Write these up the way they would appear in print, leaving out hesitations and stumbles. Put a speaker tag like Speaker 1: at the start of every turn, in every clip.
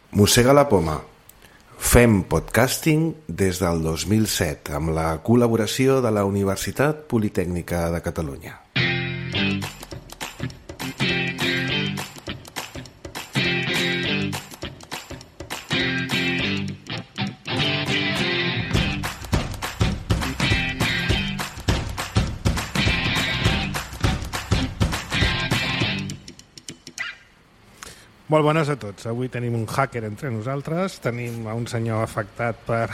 Speaker 1: Mossega la poma. Fem podcasting des del 2007 amb la col·laboració de la Universitat Politècnica de Catalunya.
Speaker 2: Molt bones a tots. Avui tenim un hacker entre nosaltres, tenim un senyor afectat per...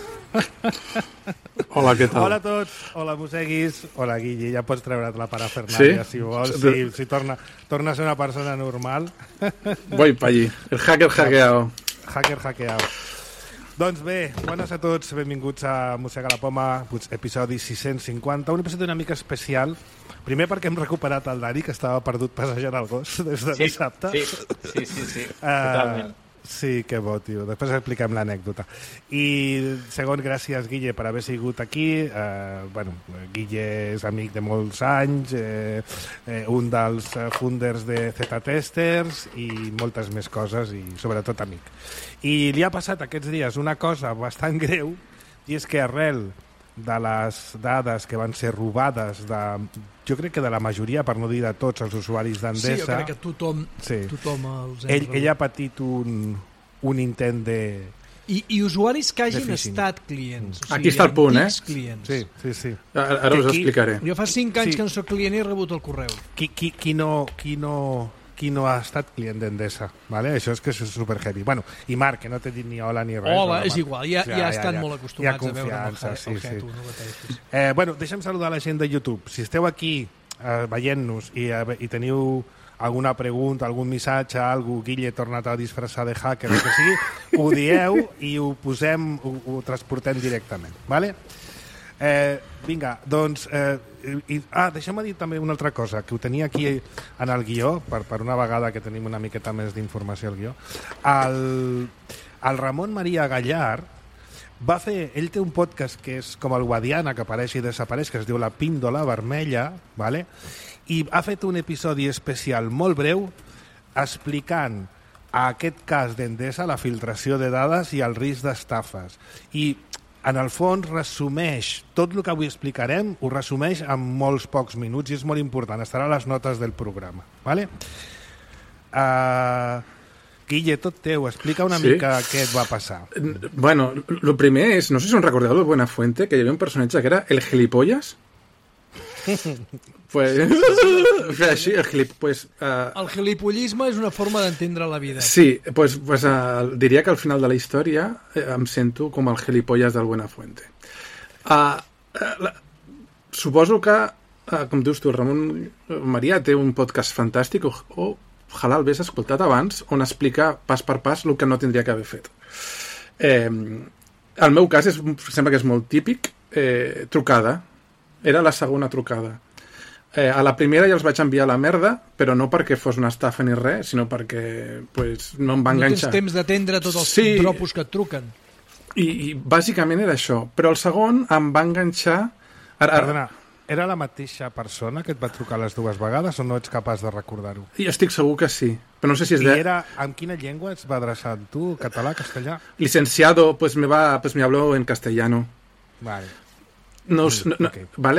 Speaker 3: Hola, què tal?
Speaker 2: Hola a tots, hola Mosseguis, hola Guille, ja pots treure't la parafernàlia si vols, si torna a ser una persona normal.
Speaker 3: Voy pa allí, el hacker hackeado.
Speaker 2: Hacker hackeado. Doncs bé, bones a tots, benvinguts a Mossega la Poma, episodi 650, un episodi una mica especial. Primer perquè hem recuperat el Dani, que estava perdut passejant el gos des de dissabte.
Speaker 4: Sí, totalment.
Speaker 2: Sí, que bo, tio. Després expliquem l'anècdota. I segon, gràcies, Guille, per haver sigut aquí. Guille és amic de molts anys, un dels funders de Z-Testers i moltes més coses, i sobretot amic. I li ha passat aquests dies una cosa bastant greu, i és que arrel de les dades que van ser robades jo crec que de la majoria, per no dir de tots els usuaris d'Endesa...
Speaker 5: Sí, jo crec que tothom els
Speaker 2: ell ha patit un intent de...
Speaker 5: I usuaris que hagin estat clients.
Speaker 3: Aquí està el punt,
Speaker 5: clients.
Speaker 2: Sí.
Speaker 3: Ara us explicaré.
Speaker 5: Jo fa 5 anys que no soc client i he rebut el correu.
Speaker 2: Qui no ha estat client d'Endesa, ¿vale? Això és que és super heavy. Bueno, i Marc, que no t'he dit ni hola ni res.
Speaker 5: Hola, és igual, ja estan molt acostumats a veure el Jetu, no pateixis.
Speaker 2: Deixa'm saludar la gent de YouTube. Si esteu aquí veient-nos i teniu alguna pregunta, algun missatge, algú, Guille tornat a disfressar de hacker, o que sigui, ho dieu i ho posem, ho transportem directament, ¿vale? Vinga, doncs... deixa'm dir també una altra cosa, que ho tenia aquí en el guió, per una vegada que tenim una miqueta més d'informació al guió. El Ramon Maria Gallar ell té un podcast que és com el Guadiana, que apareix i desapareix, que es diu La Píndola Vermella, ¿vale? I ha fet un episodi especial molt breu explicant a aquest cas d'Endesa la filtració de dades i el risc d'estafes. I en el fons resumeix tot el que avui explicarem, ho resumeix en molts pocs minuts i és molt important, estarà a les notes del programa, ¿vale? Guille, tot teu, explica una mica què et va passar.
Speaker 3: Bueno, lo primer és, no sé si us recordeu de Buenafuente, que hi havia un personatge que era el gilipollas. Pues així,
Speaker 5: el gilipollisme és una forma d'entendre la vida.
Speaker 3: Sí, pues diria que al final de la història em sento com el gilipollas del Buenafuente. Suposo que, com dius tu, el Ramon Maria té un podcast fantàstic, ojalà el hagués escoltat abans, on explica pas per pas el que no tindria que haver fet. El meu cas sembla que és molt típic, trucada. Era la segona trucada. A la primera ja els vaig enviar a la merda, però no perquè fos una estafa ni res, sinó perquè no em va enganxar.
Speaker 5: No tens temps d'atendre tots els dropos que et truquen.
Speaker 3: I bàsicament era això. Però el segon em va enganxar...
Speaker 2: Perdona, era la mateixa persona que et va trucar les dues vegades o no ets capaç de recordar-ho?
Speaker 3: I estic segur que sí, però no sé si és
Speaker 2: I en quina llengua es va adreçar tu? Català, castellà?
Speaker 3: Licenciado, me habló en castellano.
Speaker 2: Vale.
Speaker 3: Okay. Vale?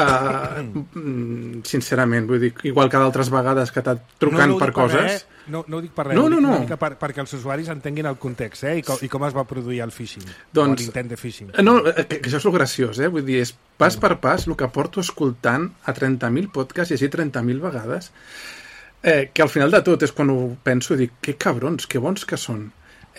Speaker 3: Sincerament, vull dir, igual que d'altres vegades que t'ha trucant per coses...
Speaker 2: No ho dic per res,
Speaker 3: no.
Speaker 2: Perquè els usuaris entenguin el context, i com es va produir el phishing,
Speaker 3: doncs,
Speaker 2: l'intent de phishing.
Speaker 3: No, que això és el graciós, vull dir, és pas per pas el que porto escoltant a 30.000 podcasts i així 30.000 vegades, que al final de tot és quan ho penso i dic, que cabrons, que bons que són.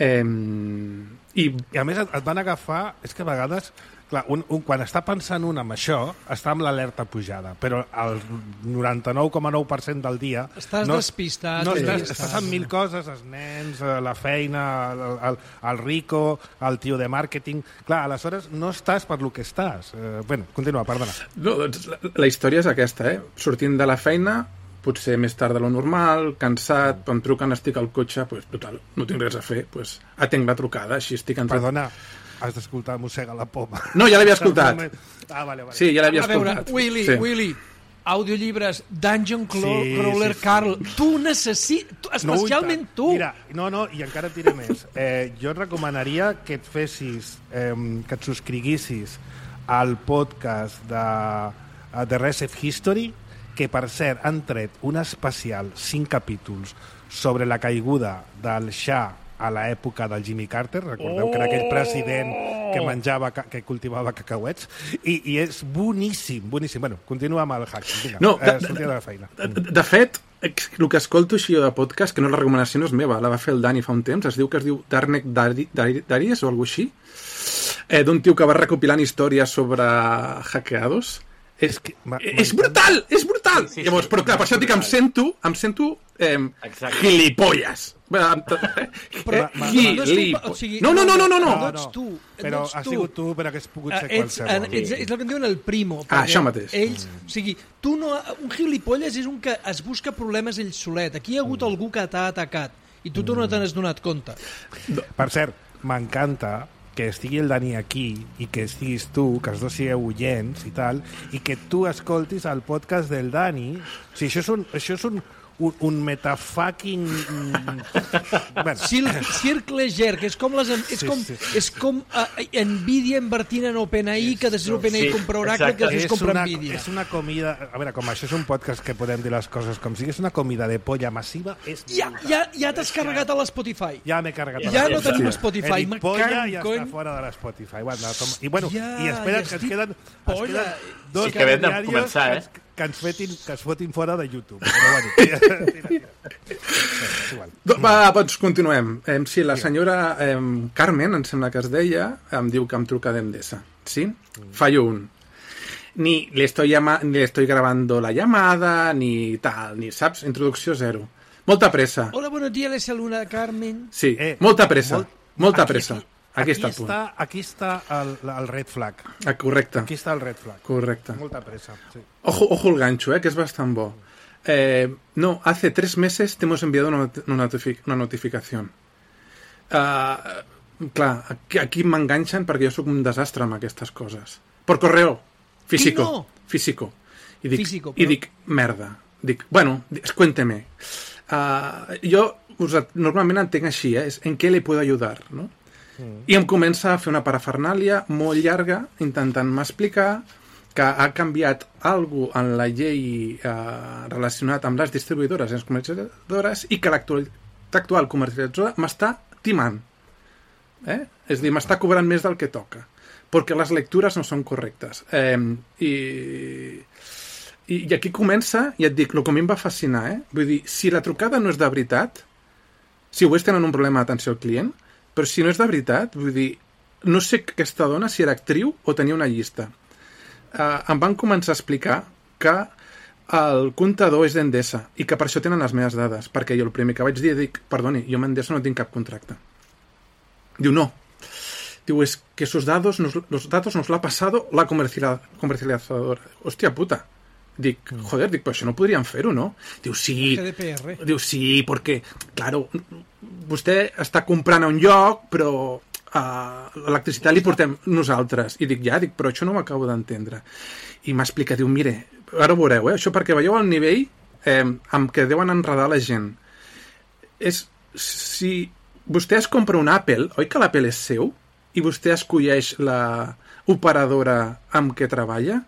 Speaker 2: I a més et van agafar, és que a vegades... Clar, quan està pensant un en això, està amb l'alerta pujada, però el 99,9% del dia...
Speaker 5: Estàs despistat.
Speaker 2: Estàs amb 1000 coses, els nens, la feina, el rico, el tio de màrqueting... Clar, aleshores no estàs per lo que estàs. Continua, perdona.
Speaker 3: No, doncs, la història és aquesta, Sortint de la feina, potser més tard de lo normal, cansat, em truquen, estic al cotxe, total, no tinc res a fer, atenc la trucada, així estic cansat.
Speaker 2: Perdona, has d'escoltar Mossega la Poma.
Speaker 3: No, ja l'havia escoltat.
Speaker 2: Vale.
Speaker 3: Sí, ja l'havia escoltat.
Speaker 5: A veure, Willy, Audiollibres, Dungeon Crawler, Carl. Tu necessites... Especialment tu.
Speaker 2: Mira, no, i encara et diré més. Jo et recomanaria que et fessis, que et subscriguissis al podcast de Recep History, que per cert han tret un especial 5 capítols sobre la caiguda del Shah a l'època del Jimmy Carter. Recordeu que era aquell president que cultivava cacauets, i és boníssim. Bueno, continua amb el hack. Vinga, sortia de la feina.
Speaker 3: De fet, el que escolto així de podcast, que no la recomanació no és meva, la va fer el Dani fa un temps, es diu Darnek Daries o alguna així, d'un tio que va recopilant històries sobre hackeados. És brutal! És brutal! Sí. Llavors, però clar, per això dic, em sento gilipolles. No.
Speaker 2: Però ha sigut tu, però que has pogut ser qualsevol.
Speaker 5: És el que en diuen el primo.
Speaker 3: Això mateix.
Speaker 5: Ells, o sigui, un gilipolles és un que es busca problemes ell solet. Aquí hi ha hagut algú que t'ha atacat i tu no te n'has donat compte.
Speaker 2: Per cert, m'encanta que estigui el Dani aquí i que estiguis tu, que els dos sigueu oients i tal, i que tu escoltis el podcast del Dani. O sigui, això és un metafucking...
Speaker 5: Circle jerk, és com Nvidia invertint en OpenAI, que després OpenAI compra Oracle, que després compra Nvidia.
Speaker 2: És una comida... A veure, com això és un podcast que podem dir les coses com sigui, és una comida de polla massiva.
Speaker 5: Ja t'has carregat a l'Spotify.
Speaker 2: Ja m'he carregat a
Speaker 5: l'Spotify. Ja no tenim Spotify.
Speaker 2: He dit polla i ja està fora de l'Spotify. I espera que es queden 2 diaris que es fotin fora de YouTube. Però
Speaker 3: Va, doncs continuem. Sí, la senyora Carmen, em sembla que es deia, em diu que em truca d'Endesa. ¿Sí? Fallo 1. Ni le estoy grabando la llamada, ni tal, ni saps, introducció 0. Molta pressa.
Speaker 5: Hola, buenos días, les saluda Carmen.
Speaker 3: Sí, molta pressa. Molta pressa. Aquí està el punt.
Speaker 2: Aquí està el red flag.
Speaker 3: Correcte.
Speaker 2: Aquí està el red flag.
Speaker 3: Correcte.
Speaker 2: Molta pressa. Sí.
Speaker 3: Ojo el gancho, que és bastant bo. No, hace 3 meses te hemos enviado una notificación. Clar, aquí m'enganxen perquè jo sóc un desastre amb aquestes coses. Por correo. Físico. I dic, merda. Dic, bueno, cuénteme. Jo normalment entenc així, és en què li puedo ayudar, no? I em comença a fer una parafernàlia molt llarga intentant-me explicar que ha canviat alguna cosa en la llei relacionat amb les distribuïdores i les comercialitzadores i que l'actual comercialitzadora m'està timant. És a dir, m'està cobrant més del que toca perquè les lectures no són correctes. I aquí comença, i et dic, el que a mi em va fascinar, vull dir, si la trucada no és de veritat, si ho és tenen un problema d'atenció al client, però si no és de veritat, vull dir, no sé aquesta dona si era actriu o tenia una llista. Em van començar a explicar que el comptador és d'Endesa i que per això tenen les meves dades, perquè jo el primer que vaig dir, dic, perdoni, jo amb Endesa no tinc cap contracte. Diu, no. Diu, es que los datos nos lo ha pasado la comercializadora. Hòstia puta. Dic, joder, però això no podríem fer-ho, no? Diu, sí.
Speaker 5: GDPR.
Speaker 3: Diu, sí, perquè, claro, vostè està comprant a un lloc, però l'electricitat li portem nosaltres. I dic, però això no ho acabo d'entendre. I m'explica, diu, mire, ara ho veureu, això perquè veieu el nivell amb què deuen enredar la gent. Si vostè es compra un Apple, oi que l'Apple és seu? I vostè escolleix l'operadora amb què treballa?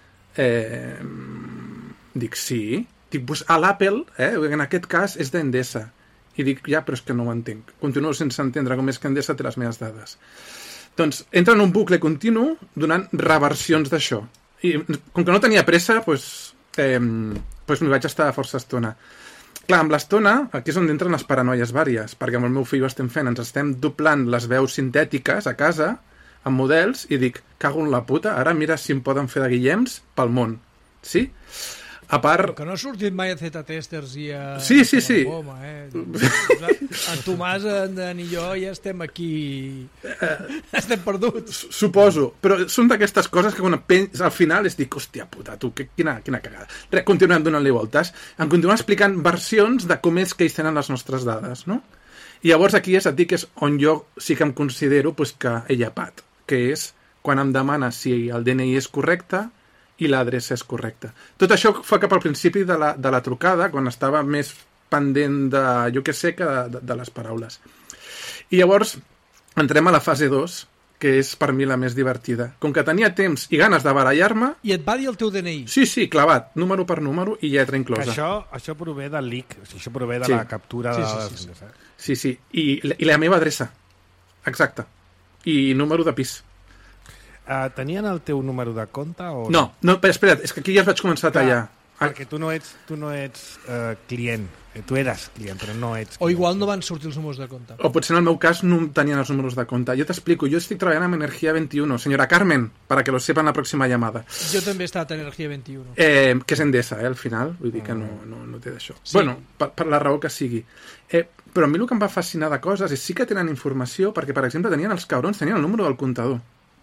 Speaker 3: Dic, sí. Dic, pues a l'Apple, en aquest cas, és d'Endesa. I dic, però és que no ho entenc. Continuo sense entendre com és que Endesa té les meves dades. Doncs entra en un bucle continu donant reversions d'això. I com que no tenia pressa, m'hi vaig estar força estona. Clar, amb l'estona, aquí és on entren les paranoies vàries, perquè amb el meu fill ho estem fent, ens estem doblant les veus sintètiques a casa, amb models, i dic, cago en la puta, ara mira si em poden fer de Guillems pel món. Sí? A part...
Speaker 5: Que no ha sortit mai a Z-Testers i a...
Speaker 3: Sí.
Speaker 5: Goma, En Tomàs, en i jo ja estem aquí... estem perduts.
Speaker 3: Suposo, però són d'aquestes coses que quan al final es dic, hòstia puta, tu, quina cagada. Continuem donant-li voltes. Em continuem explicant versions de com és que ells tenen les nostres dades, no? I llavors aquí et dic que és on jo sí que em considero que he llepat, que és quan em demana si el DNI és correcte i l'adreça és correcta. Tot això fa cap al principi de la trucada, quan estava més pendent de, jo què sé, que de les paraules. I llavors entrem a la fase 2, que és per mi la més divertida. Com que tenia temps i ganes de barallar-me...
Speaker 5: I et va dir el teu DNI.
Speaker 3: Sí, clavat, número per número i lletra inclosa.
Speaker 2: Això prové del leak, això prové de la captura de...
Speaker 3: Sí. I la meva adreça. Exacte. I número de pis.
Speaker 2: Tenien el teu número de compte? O...
Speaker 3: No, però espera't, és que aquí ja es vaig començar a tallar.
Speaker 2: Perquè tu no ets client. Tu eres client, però no ets client.
Speaker 5: O igual no van sortir els números de compte.
Speaker 3: O potser en el meu cas no tenien els números de compte. Jo t'explico, jo estic treballant amb Energia 21. Senyora Carmen, para que lo sepa en la próxima llamada.
Speaker 5: Jo també he estat a Energia 21.
Speaker 3: Que és Endesa, al final. Vull dir que no té d'això. Sí. Bueno, per la raó que sigui. Però a mi el que em va fascinar de coses és sí que tenen informació, perquè, per exemple, els cabrons tenien el número del comptador.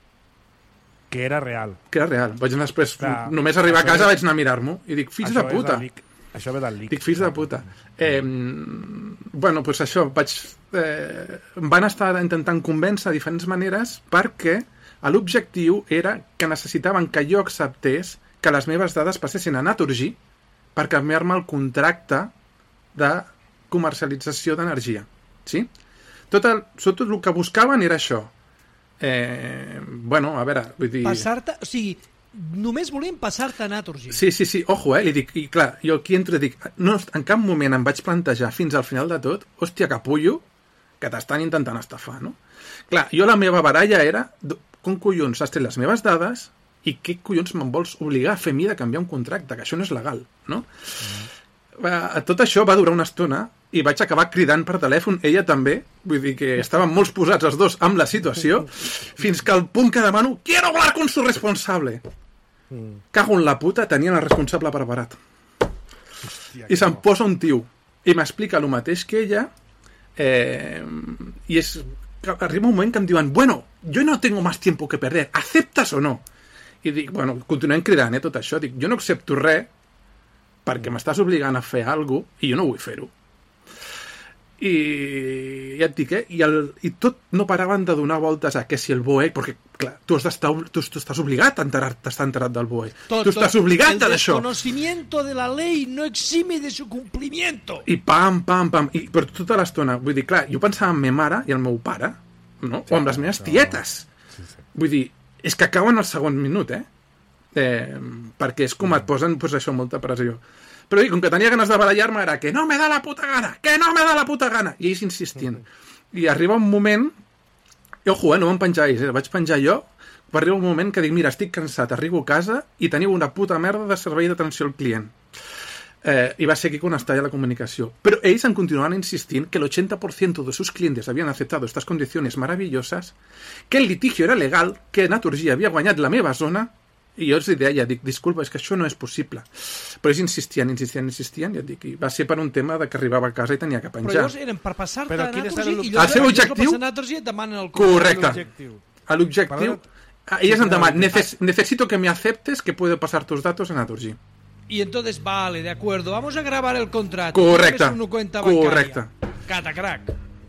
Speaker 2: Que era real.
Speaker 3: Vaig anar després, només arribar a casa vaig anar a mirar-m'ho i dic, fills de puta.
Speaker 2: Això ve del leak.
Speaker 3: Dic, fills de puta. Bueno, doncs això, em van estar intentant convèncer de diferents maneres perquè l'objectiu era que necessitaven que jo acceptés que les meves dades passessin a Naturgy per canviar-me el contracte de comercialització d'energia. Sí? Tot el que buscaven era això. Bueno, a veure, vull dir...
Speaker 5: Passar-te... O sigui, només volien passar-te a Naturgy.
Speaker 3: Sí, ojo, li dic, i clar, jo aquí entro i dic, no, en cap moment em vaig plantejar fins al final de tot, hòstia, capullo, que t'estan intentant estafar, no? Clar, jo la meva baralla era, com collons has tret les meves dades i què collons me'n vols obligar a fer mi de canviar un contracte, que això no és legal, no? Tot això va durar una estona i vaig acabar cridant per telèfon, ella també, vull dir que estaven molt posats els dos amb la situació, fins que al punt que demano, quiero hablar con su responsable. Cago en la puta, tenien el responsable preparat. Hòstia, i se'm posa un tio i m'explica el mateix que ella, i arriba un moment que em diuen, bueno, yo no tengo más tiempo que perder, ¿aceptas o no? I dic, bueno, continuem cridant, tot això, dic, jo no accepto res perquè m'estàs obligant a fer alguna cosa i jo no vull fer-ho. I ja et dic, i tot no paraven de donar voltes a que si el BOE, perquè clar, tu estàs obligat a estar enterat del BOE, tu estàs obligat a d'això.
Speaker 5: El desconocimiento de la ley no exime de su cumplimiento.
Speaker 3: I pam, però tota l'estona, vull dir, clar, jo pensava en ma mare i el meu pare, no? O amb les meves tietes. Vull dir, és que acaben al segon minut, perquè és com et posen, doncs això, molta pressió. Però com que tenia ganes de barallar-me era que no me da la puta gana, i ells insistien. I arriba un moment, i ojo, no van penjar ells, vaig penjar jo, va arribar un moment que dic, mira, estic cansat, arribo a casa i teniu una puta merda de servei d'atenció al client. Y va a seguir con hasta ya la comunicación. Pero ellos han continuado insistiendo que el 80% de sus clientes habían aceptado estas condiciones maravillosas, que el litigio era legal, que Naturgy havia guanyat la meva zona, i jo els deia, dic, disculpa, és que això no és possible. Però ells insistien, i et dic, i va ser per un tema de que arribava a casa i tenia que penjar.
Speaker 5: Però llavors eren per passar-te a Naturgy i
Speaker 3: el seu objectiu...
Speaker 5: Naturgy et demanen el
Speaker 3: correcte. L'objectiu... Ells em demanen, necesito que me aceptes que puedo pasar tus datos a Naturgy.
Speaker 5: Y entonces, vale, de acuerdo, vamos a grabar el contrato.
Speaker 3: Correcte,
Speaker 5: correcte. Catacrac.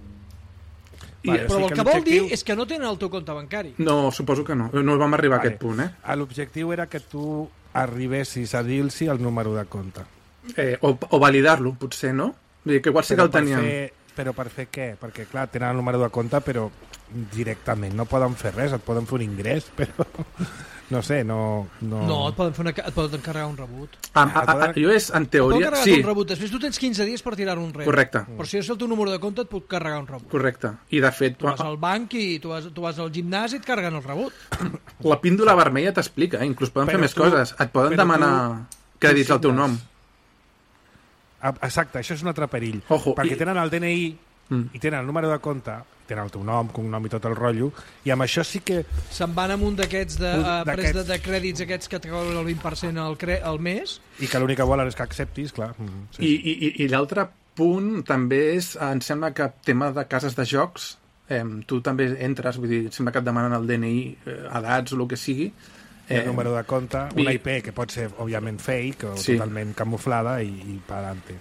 Speaker 5: Vale, però el que vol dir és que no tenen el teu compte bancari.
Speaker 3: No, suposo que no. No vam arribar a aquest punt,
Speaker 2: L'objectiu era que tu arribessis a dir-los el número de compte.
Speaker 3: O validar-lo, potser, no? Vull dir que igual sí que el tenien.
Speaker 2: Però per fer què? Perquè, clar, tenen el número de compte, però directament no poden fer res, et poden fer un ingrés, però... No sé, no...
Speaker 5: No, et poden carregar un rebut.
Speaker 3: Jo és, en teoria...
Speaker 5: Et poden carregar un rebut. Després tu tens 15 dies per tirar un rebut.
Speaker 3: Correcte.
Speaker 5: Però si és el teu número de compte et puc carregar un rebut.
Speaker 3: Correcte. I de fet...
Speaker 5: Tu vas al banc i tu vas al gimnàs i et carreguen el rebut.
Speaker 3: La píndola vermella t'explica, inclús poden fer més coses. Et poden demanar crèdits al teu nom.
Speaker 2: Exacte, això és un altre perill. Perquè tenen el DNI i tenen el número de compte, tenen el teu nom, cognom i tot el rotllo, i amb això sí que...
Speaker 5: Se'n van amb un d'aquests de crèdits aquests que et cobren el 20% al mes.
Speaker 2: I que l'únic que volen és que acceptis, clar.
Speaker 3: Sí. I l'altre punt també és, em sembla que tema de cases de jocs, tu també entres, vull dir, sembla que et demanen el DNI, edats o el que sigui,
Speaker 2: el número de compte, una IP que pot ser, òbviament, fake o totalment camuflada i per endavant.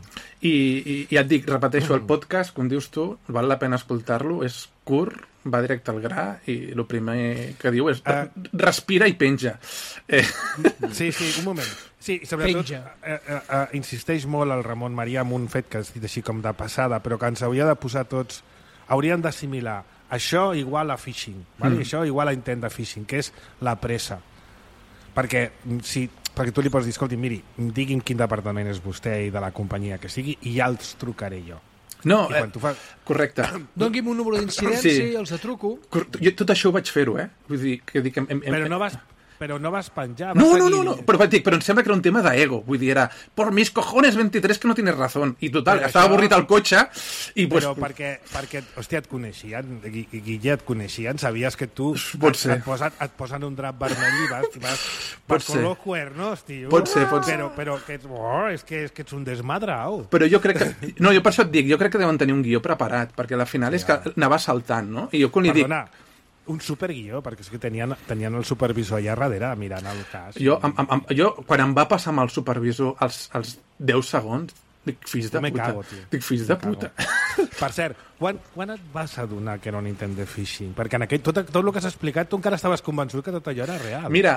Speaker 3: I ja et dic, repeteixo, el podcast, com dius tu, val la pena escoltar-lo, és curt, va directe al gra i el primer que diu és respira i penja.
Speaker 2: Sí, un moment. Sí, sobretot insisteix molt el Ramon Maria en un fet que has dit així com de passada, però que ens hauria de posar tots, haurien d'assimilar això igual a phishing, vale? Això igual a intent de phishing, que és la pressa. Perquè tu li pots dir, escolti, miri, digui'm quin departament és vostè i de la companyia que sigui i ja els trucaré jo.
Speaker 3: No, correcte.
Speaker 5: Doni'm un número d'incidència i els truco.
Speaker 3: Jo tot això ho vaig fer-ho, Vull dir, que dic...
Speaker 2: Però no vas penjar.
Speaker 3: No, però em sembla que era un tema d'ego. Vull dir, era, por mis cojones 23 que no tienes razón. I total, estava avorrit al cotxe i...
Speaker 2: Però perquè, hòstia, et coneixien, Guille, et coneixien, sabies que tu et posen un drap vermell i vas con los cuernos, tio.
Speaker 3: Pot ser.
Speaker 2: Però és que ets un desmadrao.
Speaker 3: Però jo crec que... No, jo per això et dic, jo crec que deuen tenir un guió preparat, perquè al final és que anava saltant, no? I jo quan li dic...
Speaker 2: Un superguió, perquè és que tenien el supervisor allà darrere mirant el cas.
Speaker 3: Jo, quan em va passar amb el supervisor els 10 segons, dic, fills de puta. Dic, fills de puta.
Speaker 2: Per cert, quan et vas adonar que era un intent de phishing? Perquè en tot el que has explicat tu encara estaves convençut que tot allò era real.
Speaker 3: Mira,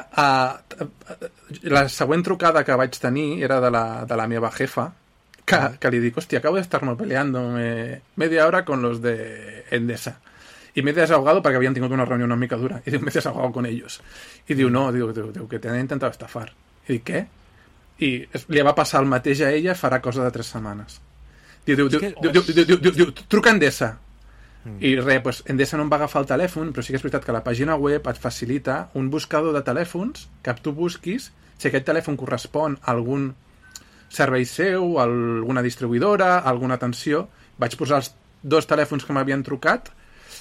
Speaker 3: la següent trucada que vaig tenir era de la meva jefa, que li dic, hòstia, acabo de estar-me peleándome media hora con los de Endesa. Y me he desahogado porque habían tenido una reunión una mica dura. Y digo, me he desahogado con ellos. Y digo, no, digo que te han intentado estafar. I dic, què? I li va passar el mateix a ella farà cosa de 3 setmanes. Diu, truca a Endesa. I res, pues, Endesa no em va agafar el telèfon, però sí que és veritat que la pàgina web et facilita un buscador de telèfons que tu busquis si aquest telèfon correspon a algun servei seu, a alguna distribuïdora, a alguna atenció. Vaig posar els 2 telèfons que m'havien trucat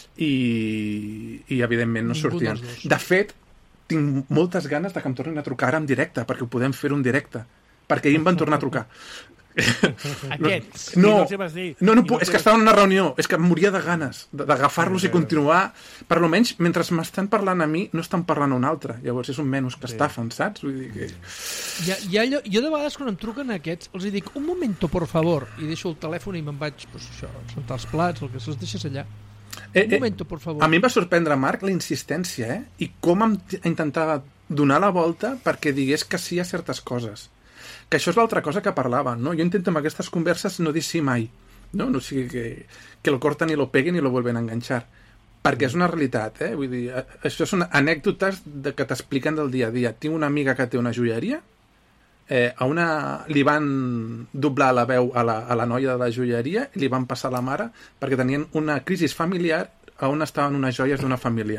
Speaker 3: i evidentment no sortien. De fet, tinc moltes ganes de que em tornin a trucar ara en directe, perquè ho podem fer en directe, perquè ahir em van tornar a trucar.
Speaker 5: Aquests?
Speaker 3: No, és que estava en una reunió, és que em moria de ganes d'agafar-los i continuar, per almenys mentre m'estan parlant a mi no estan parlant a un altre, llavors és un menys que estafen, saps? Vull dir que...
Speaker 5: Jo de vegades quan em truquen aquests els dic, un momento por favor, i deixo el telèfon i me'n vaig, pues, això, sentar els plats, el que se'ls deixes allà. Un momento, por favor.
Speaker 3: A mi em va sorprendre, Marc, la insistència, i com em intentava donar la volta perquè digués que sí a certes coses. Que això és l'altra cosa que parlava, no? Jo intento amb aquestes converses no dir sí mai, no? No sigui que lo corten i lo peguen i lo vuelven a enganxar. Perquè és una realitat, Vull dir, això són anècdotes que t'expliquen del dia a dia. Tinc una amiga que té una joieria, a una li van doblar la veu a la noia de la joieria i li van passar la mare perquè tenien una crisi familiar on estaven unes joies d'una família.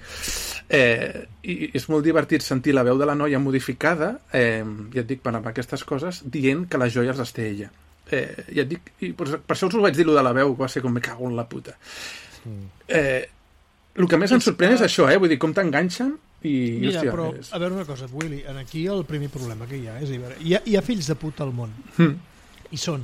Speaker 3: I és molt divertit sentir la veu de la noia modificada, ja et dic, per aquestes coses, dient que les joies les té ella. Ja et dic, i per això us ho vaig dir, lo de la veu, que va ser com me cago en la puta. El que més em sorprèn és això, vull dir, com t'enganxen.
Speaker 5: Mira, hòstia, però, a veure una cosa, Willy, aquí el primer problema que hi ha és hi ha fills de puta al món i són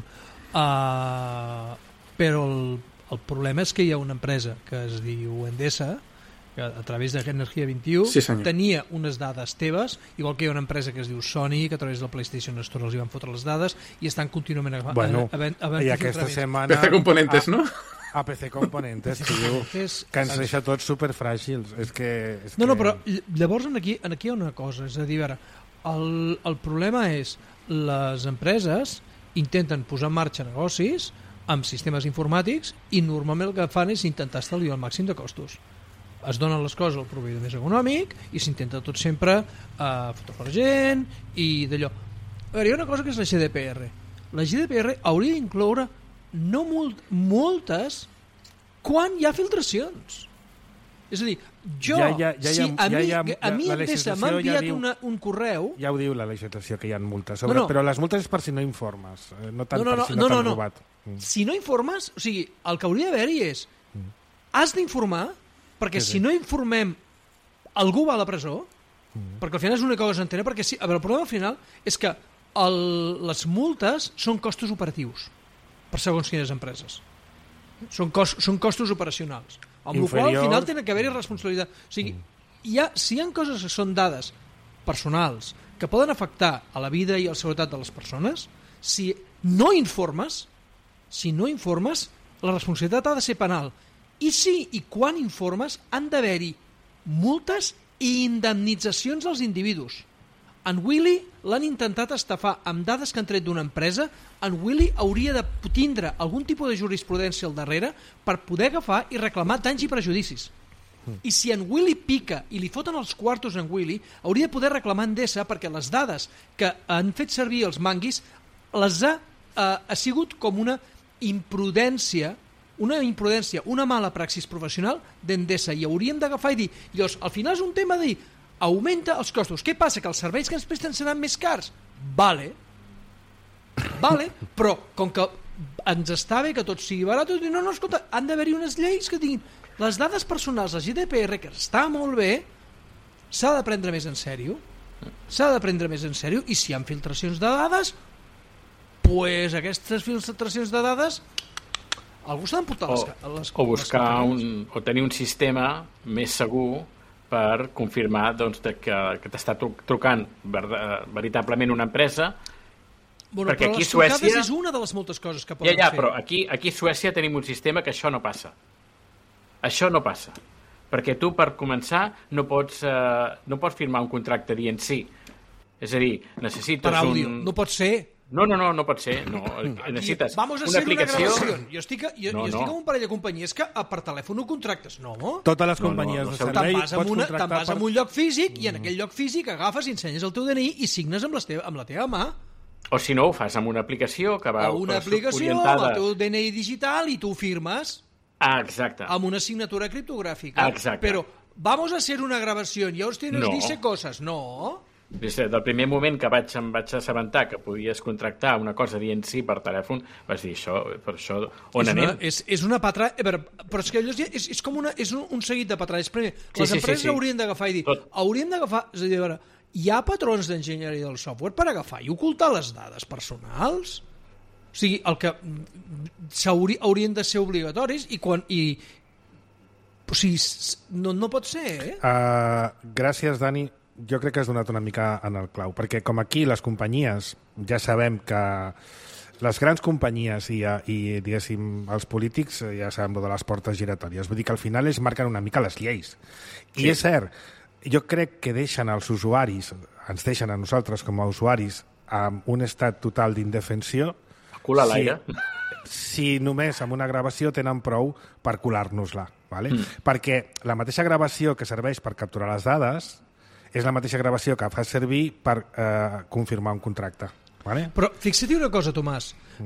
Speaker 5: però el problema és que hi ha una empresa que es diu Endesa que a través d'Energia 21 tenia unes dades teves, igual que hi ha una empresa que es diu Sony, que a través del PlayStation Store els hi van fotre les dades i estan contínuament
Speaker 2: i aquesta setmana
Speaker 3: PC Componentes, no?
Speaker 2: A PC Componentes, que ens deixa tots superfràgils.
Speaker 5: No, però llavors aquí hi ha una cosa, és a dir, el problema és les empreses intenten posar en marxa negocis amb sistemes informàtics i normalment el que fan és intentar estalviar el màxim de costos. Es donen les coses al proveïdor més econòmic i s'intenta tot sempre fotre per gent i d'allò. A veure, hi ha una cosa que és la GDPR. La GDPR hauria d'incloure no moltes quan hi ha filtracions. És a dir, jo, si a mi Endesa m'ha enviat un correu...
Speaker 2: Ja ho diu la legislació, que hi ha multes. Però les multes és per si no informes, no tant per si no t'han robat.
Speaker 5: Si no informes, o sigui, el que hauria d'haver-hi és has d'informar, perquè si no informem algú va a la presó, perquè al final és una cosa entera, perquè sí, a veure, el problema al final és que les multes són costos operatius per segons quines empreses. Són costos operacionals. Amb la qual al final tenen que haver-hi responsabilitat. O sigui, si hi ha coses que són dades personals que poden afectar a la vida i a la seguretat de les persones, si no informes, la responsabilitat ha de ser penal. I quan informes han d'haver-hi multes i indemnitzacions als individus. En Willy l'han intentat estafar amb dades que han tret d'una empresa. En Willy hauria de tindre algun tipus de jurisprudència al darrere per poder agafar i reclamar danys i prejudicis. I si en Willy pica i li foten els quartos en Willy, hauria de poder reclamar Endesa perquè les dades que han fet servir els manguis ha sigut com una imprudència, una mala praxis professional d'Endesa, i hauríem d'agafar i dir, llavors, al final és un tema de dir, augmenta els costos. Què passa? Que els serveis que ens presten seran més cars? Vale, però com que ens està bé que tot sigui barat, no, escolta, han d'haver-hi unes lleis que diguin les dades personals, la GDPR, que està molt bé, s'ha de prendre més en sèrio, i si hi ha filtracions de dades, pues aquestes filtracions de dades algú s'ha d'emportar les
Speaker 4: o buscar o tenir un sistema més segur per confirmar que t'està trucant veritablement una empresa.
Speaker 5: Perquè aquí les trucades és una de les moltes coses que poden fer.
Speaker 4: Però aquí a Suècia tenim un sistema que això no passa. Això no passa. Perquè tu, per començar, no pots firmar un contracte dient sí. És a dir, necessites
Speaker 5: per àudio. No pot ser.
Speaker 4: No pot ser. No. Necessites una aplicació.
Speaker 5: Jo estic amb un parell de companyies que per telèfon ho contractes. No.
Speaker 2: Totes les companyies de servei pots contractar.
Speaker 5: Te'n vas a un lloc físic i en aquell lloc físic agafes, ensenyes el teu DNI i signes amb la teva mà.
Speaker 4: O si no, ho fas amb una aplicació que va
Speaker 5: una aplicació amb el teu DNI digital i tu firmes.
Speaker 4: Exacte.
Speaker 5: Amb una signatura criptogràfica.
Speaker 4: Exacte.
Speaker 5: Però vamos a hacer una grabació i llavors dice coses. No.
Speaker 4: Des del primer moment que em vaig assabentar que podies contractar una cosa dient sí per telèfon, vas dir, per això on anem?
Speaker 5: És una patralla, però és que és com un seguit de patralles. Primer, les empreses haurien d'agafar i dir, és a dir, hi ha patrons d'enginyeria del software per agafar i ocultar les dades personals? O sigui, el que haurien de ser obligatoris o sigui, no pot ser,
Speaker 2: Gràcies, Dani. Jo crec que has donat una mica en el clau, perquè com aquí les companyies, ja sabem que les grans companyies i diguéssim, els polítics, ja sabem de les portes giratòries, vull dir que al final ells marquen una mica les lleis. I és cert, jo crec que deixen als usuaris, ens deixen a nosaltres com a usuaris, amb un estat total d'indefensió.
Speaker 4: Cul a l'aire.
Speaker 2: Si només amb una gravació tenen prou per colar-nos-la. ¿Vale? Perquè la mateixa gravació que serveix per capturar les dades és la mateixa gravació que fa servir per confirmar un contracte. Vale?
Speaker 5: Però fixa-t'hi una cosa, Tomàs.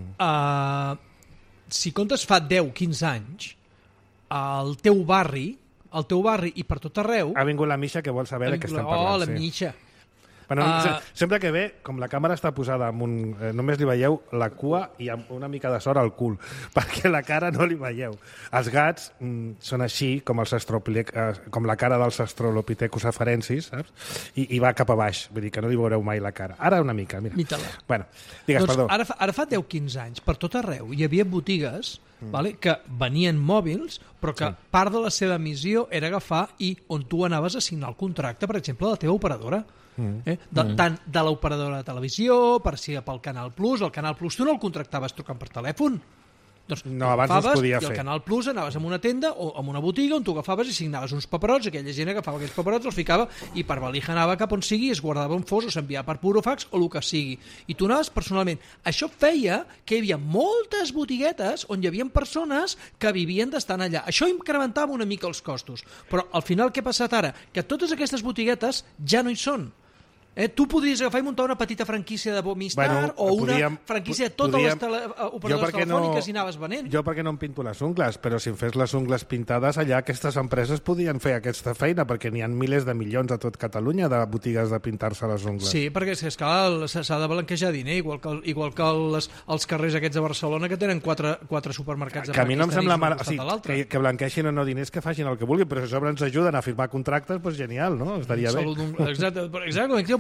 Speaker 5: Si comptes fa 10-15 anys, al teu barri i per tot arreu...
Speaker 2: Ha vingut la Misha que vol saber de què estem parlant.
Speaker 5: La Misha.
Speaker 2: Bueno, sempre que ve, com la càmera està posada amb només li veieu la cua i amb una mica de sort al cul, perquè la cara no li veieu. Els gats són així com com la cara dels Australopithecus afarensis, saps? I va cap a baix, vull dir que no li veureu mai la cara. Ara una mica, mira. Bueno, digues, perdó.
Speaker 5: Ara fa 10-15 anys, per tot arreu, hi havia botigues que venien mòbils, però que part de la seva missió era agafar i on tu anaves a signar el contracte, per exemple, de la teva operadora. Tant de l'operadora de televisió, per si pel Canal Plus. El Canal Plus tu no el contractaves trucant per telèfon. Doncs
Speaker 2: no, abans no es podia fer.
Speaker 5: I al Canal Plus anaves a una tenda o a una botiga on tu agafaves i signaves uns paperots, aquella gent agafava aquells paperots, els ficava i per valija anava cap on sigui, es guardava un fos o s'enviava per burofax o el que sigui. I tu anaves personalment. Això feia que hi havia moltes botiguetes on hi havia persones que vivien d'estar allà. Això incrementava una mica els costos. Però al final què ha passat ara? Que totes aquestes botiguetes ja no hi són. Tu podries agafar i muntar una petita franquícia de Movistar o una franquícia de totes les operadores telefòniques i anaves venent.
Speaker 2: Jo perquè no em pinto les ungles, però si em fes les ungles pintades allà, aquestes empreses podien fer aquesta feina, perquè n'hi ha milers de milions a tot Catalunya de botigues de pintar-se les ungles.
Speaker 5: Sí, perquè és que s'ha de blanquejar diner, igual que els carrers aquests de Barcelona que tenen quatre supermercats de
Speaker 2: que a mi no em sembla mal, que blanqueixin o no diners, que facin el que vulguin, però si a sobre ens ajuden a firmar contractes, doncs genial, no? Estaria bé.
Speaker 5: Exacte,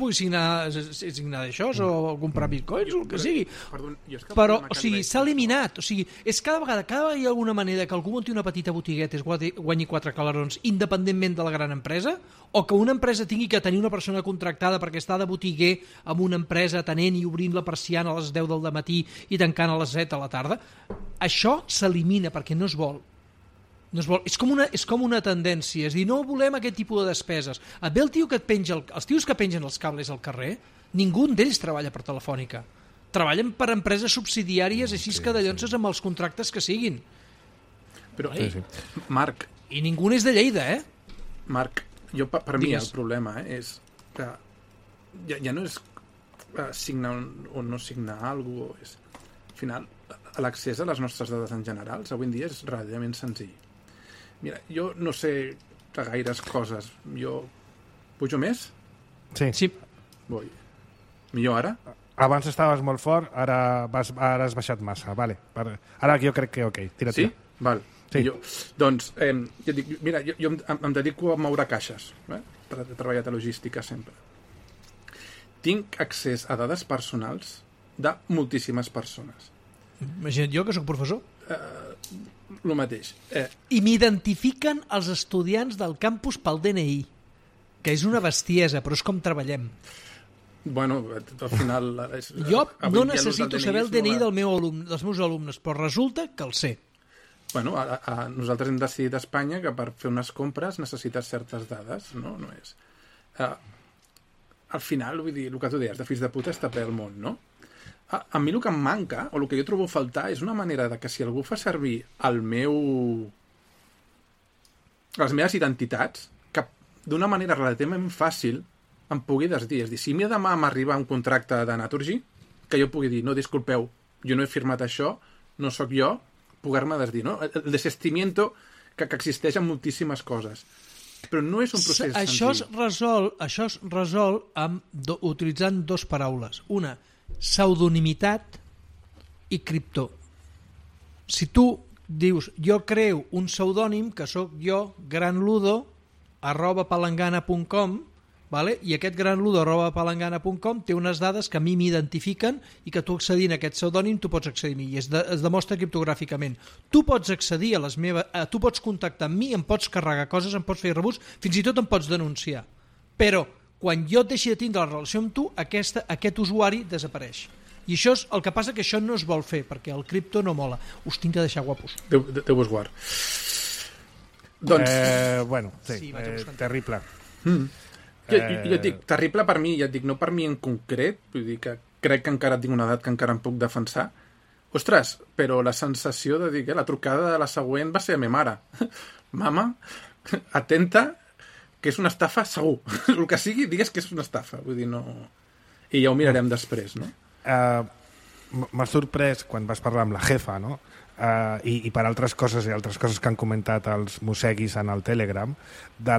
Speaker 5: pugui signar d'això o comprar bitcoins o el que sigui.
Speaker 3: Perdó,
Speaker 5: Però, o sigui, s'ha eliminat. O sigui, és cada vegada hi ha alguna manera que algú munti una petita botigueta es guanyi 4 calarons independentment de la gran empresa, o que una empresa tingui que tenir una persona contractada perquè està de botiguer amb una empresa atenent i obrint la persiana a les 10 del matí i tancant a les 7 a la tarda. Això s'elimina perquè no es vol. No es vol. És com una tendència, és dir, no volem aquest tipus de despeses. Et ve el tio que et penja, els tios que pengen els cables al carrer, ningú d'ells treballa per Telefònica. Treballen per empreses subsidiàries, així que de llonses amb els contractes que siguin.
Speaker 3: Però, Marc...
Speaker 5: I ningú és de Lleida,
Speaker 3: Marc, per mi el problema és que ja no és signar o no signar alguna cosa. Al final, l'accés a les nostres dades en general avui en dia és relativament senzill. Mira, jo no sé de gaires coses. Jo pujo més?
Speaker 2: Sí.
Speaker 3: Vull. Millor ara?
Speaker 2: Abans estaves molt fort, ara has baixat massa. Vale. Ara jo crec que ok. Tira.
Speaker 3: Sí? Val.
Speaker 2: Sí.
Speaker 3: Doncs, jo dic, mira, jo em dedico a moure caixes. He treballat a logística sempre. Tinc accés a dades personals de moltíssimes persones.
Speaker 5: Imagina't jo que sóc professor.
Speaker 3: El mateix.
Speaker 5: I m'identifiquen els estudiants del campus pel DNI, que és una bestiesa, però és com treballem.
Speaker 3: Bueno, al final...
Speaker 5: Jo no necessito saber el DNI dels meus alumnes, però resulta que el sé.
Speaker 3: Bueno, nosaltres hem decidit a Espanya que per fer unes compres necessites certes dades, no? No és. Al final, vull dir, el que tu deies, de fills de puta està ple el món, no? A mi el que em manca, o el que jo trobo a faltar, és una manera de que si algú fa servir les meves identitats, que d'una manera relativament fàcil em pugui desdir. És dir, si a demà m'arriba un contracte de Naturgy, que jo pugui dir, no, disculpeu, jo no he firmat això, no sóc jo, poder-me desdir, no? El desestimiento que existeix en moltíssimes coses. Però no és un procés senzill.
Speaker 5: Això es resol utilitzant 2 paraules. Una, pseudonimitat i criptó. Si tu dius, jo creo un pseudònim que sóc jo, granludo, @palangana.com, vale? I aquest granludo @palangana.com té unes dades que a mi m'identifiquen i que tu accedint a aquest pseudònim tu pots accedir a mi i es demostra criptogràficament. Tu pots accedir a les meves... tu pots contactar amb mi, em pots carregar coses, em pots fer rebuts, fins i tot em pots denunciar. Però quan jo deixi de tindre la relació amb tu, aquest usuari desapareix. I això és el que passa, que això no es vol fer, perquè el cripto no mola. Us tinc de deixar guapos.
Speaker 3: Déu vos guard. Doncs...
Speaker 2: Bueno, sí, terrible.
Speaker 3: Jo dic, terrible per mi, ja et dic, no per mi en concret, vull dir que crec que encara tinc una edat que encara em puc defensar. Ostres, però la sensació de dir que la trucada de la següent va ser a ma mare. Mama, atenta, que és una estafa segur. El que sigui, digues que és una estafa. Vull dir, no... I ja ho mirarem després, no?
Speaker 2: M'ha sorprès quan vas parlar amb la jefa, no? I per altres coses que han comentat els mosseguis en el Telegram, de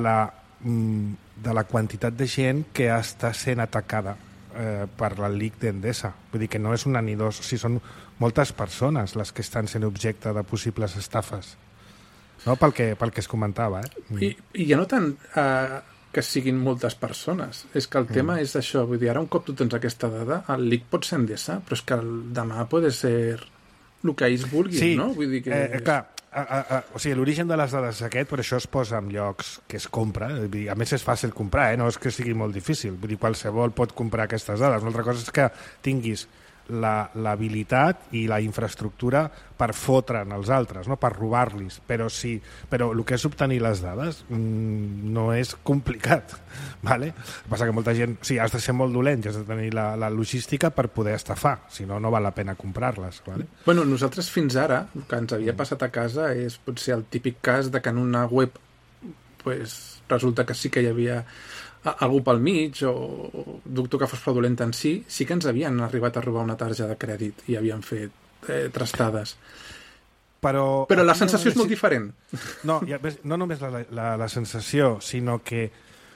Speaker 2: la quantitat de gent que està sent atacada per la leak d'Endesa. Vull dir que no és una ni dos, o sigui, són moltes persones les que estan sent objecte de possibles estafes. No? Pel que es comentava.
Speaker 3: I ja no tant que siguin moltes persones. És que el tema és això. Vull dir, ara un cop tu tens aquesta dada, el leak pot ser Endesa, però és que demà pot ser el que ells vulguin,
Speaker 2: sí,
Speaker 3: no? Vull dir que...
Speaker 2: Clar, o sigui, l'origen de les dades és aquest, però això es posa en llocs que es compra. A més, és fàcil comprar, no és que sigui molt difícil. Vull dir, qualsevol pot comprar aquestes dades. Una altra cosa és que tinguis l'habilitat i la infraestructura per fotre'n els altres, no? Per robar-los. Però el que és obtenir les dades no és complicat. Vale? El que passa que molta gent... O sigui, has de ser molt dolent i has de tenir la logística per poder estafar. Si no, no val la pena comprar-les. Vale?
Speaker 3: Bueno, nosaltres fins ara, el que ens havia passat a casa és potser el típic cas de que en una web pues, resulta que sí que hi havia algú pel mig o dubto que fos fraudulent en sí que ens havien arribat a robar una tarja de crèdit i havien fet trastades. Però la sensació és molt diferent.
Speaker 2: No, no només la sensació, sinó que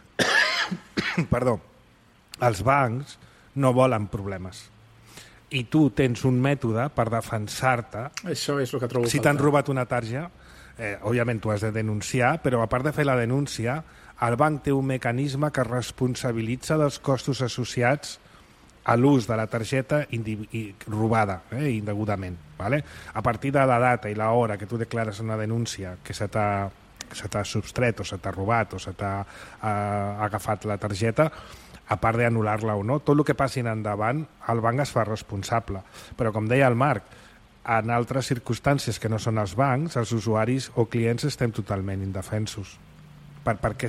Speaker 2: els bancs no volen problemes. I tu tens un mètode per defensar-te.
Speaker 3: Això és el que trobo
Speaker 2: si t'han robat una tarja, òbviament tu has de denunciar, però a part de fer la denúncia, el banc té un mecanisme que responsabilitza dels costos associats a l'ús de la targeta robada, indegudament. ¿Vale? A partir de la data i l'hora que tu declares una denúncia que se t'ha substret o se t'ha robat o se t'ha agafat la targeta, a part d'anul·lar-la o no, tot el que passi endavant, el banc es fa responsable. Però, com deia el Marc, en altres circumstàncies que no són els bancs, els usuaris o clients estem totalment indefensos. Perquè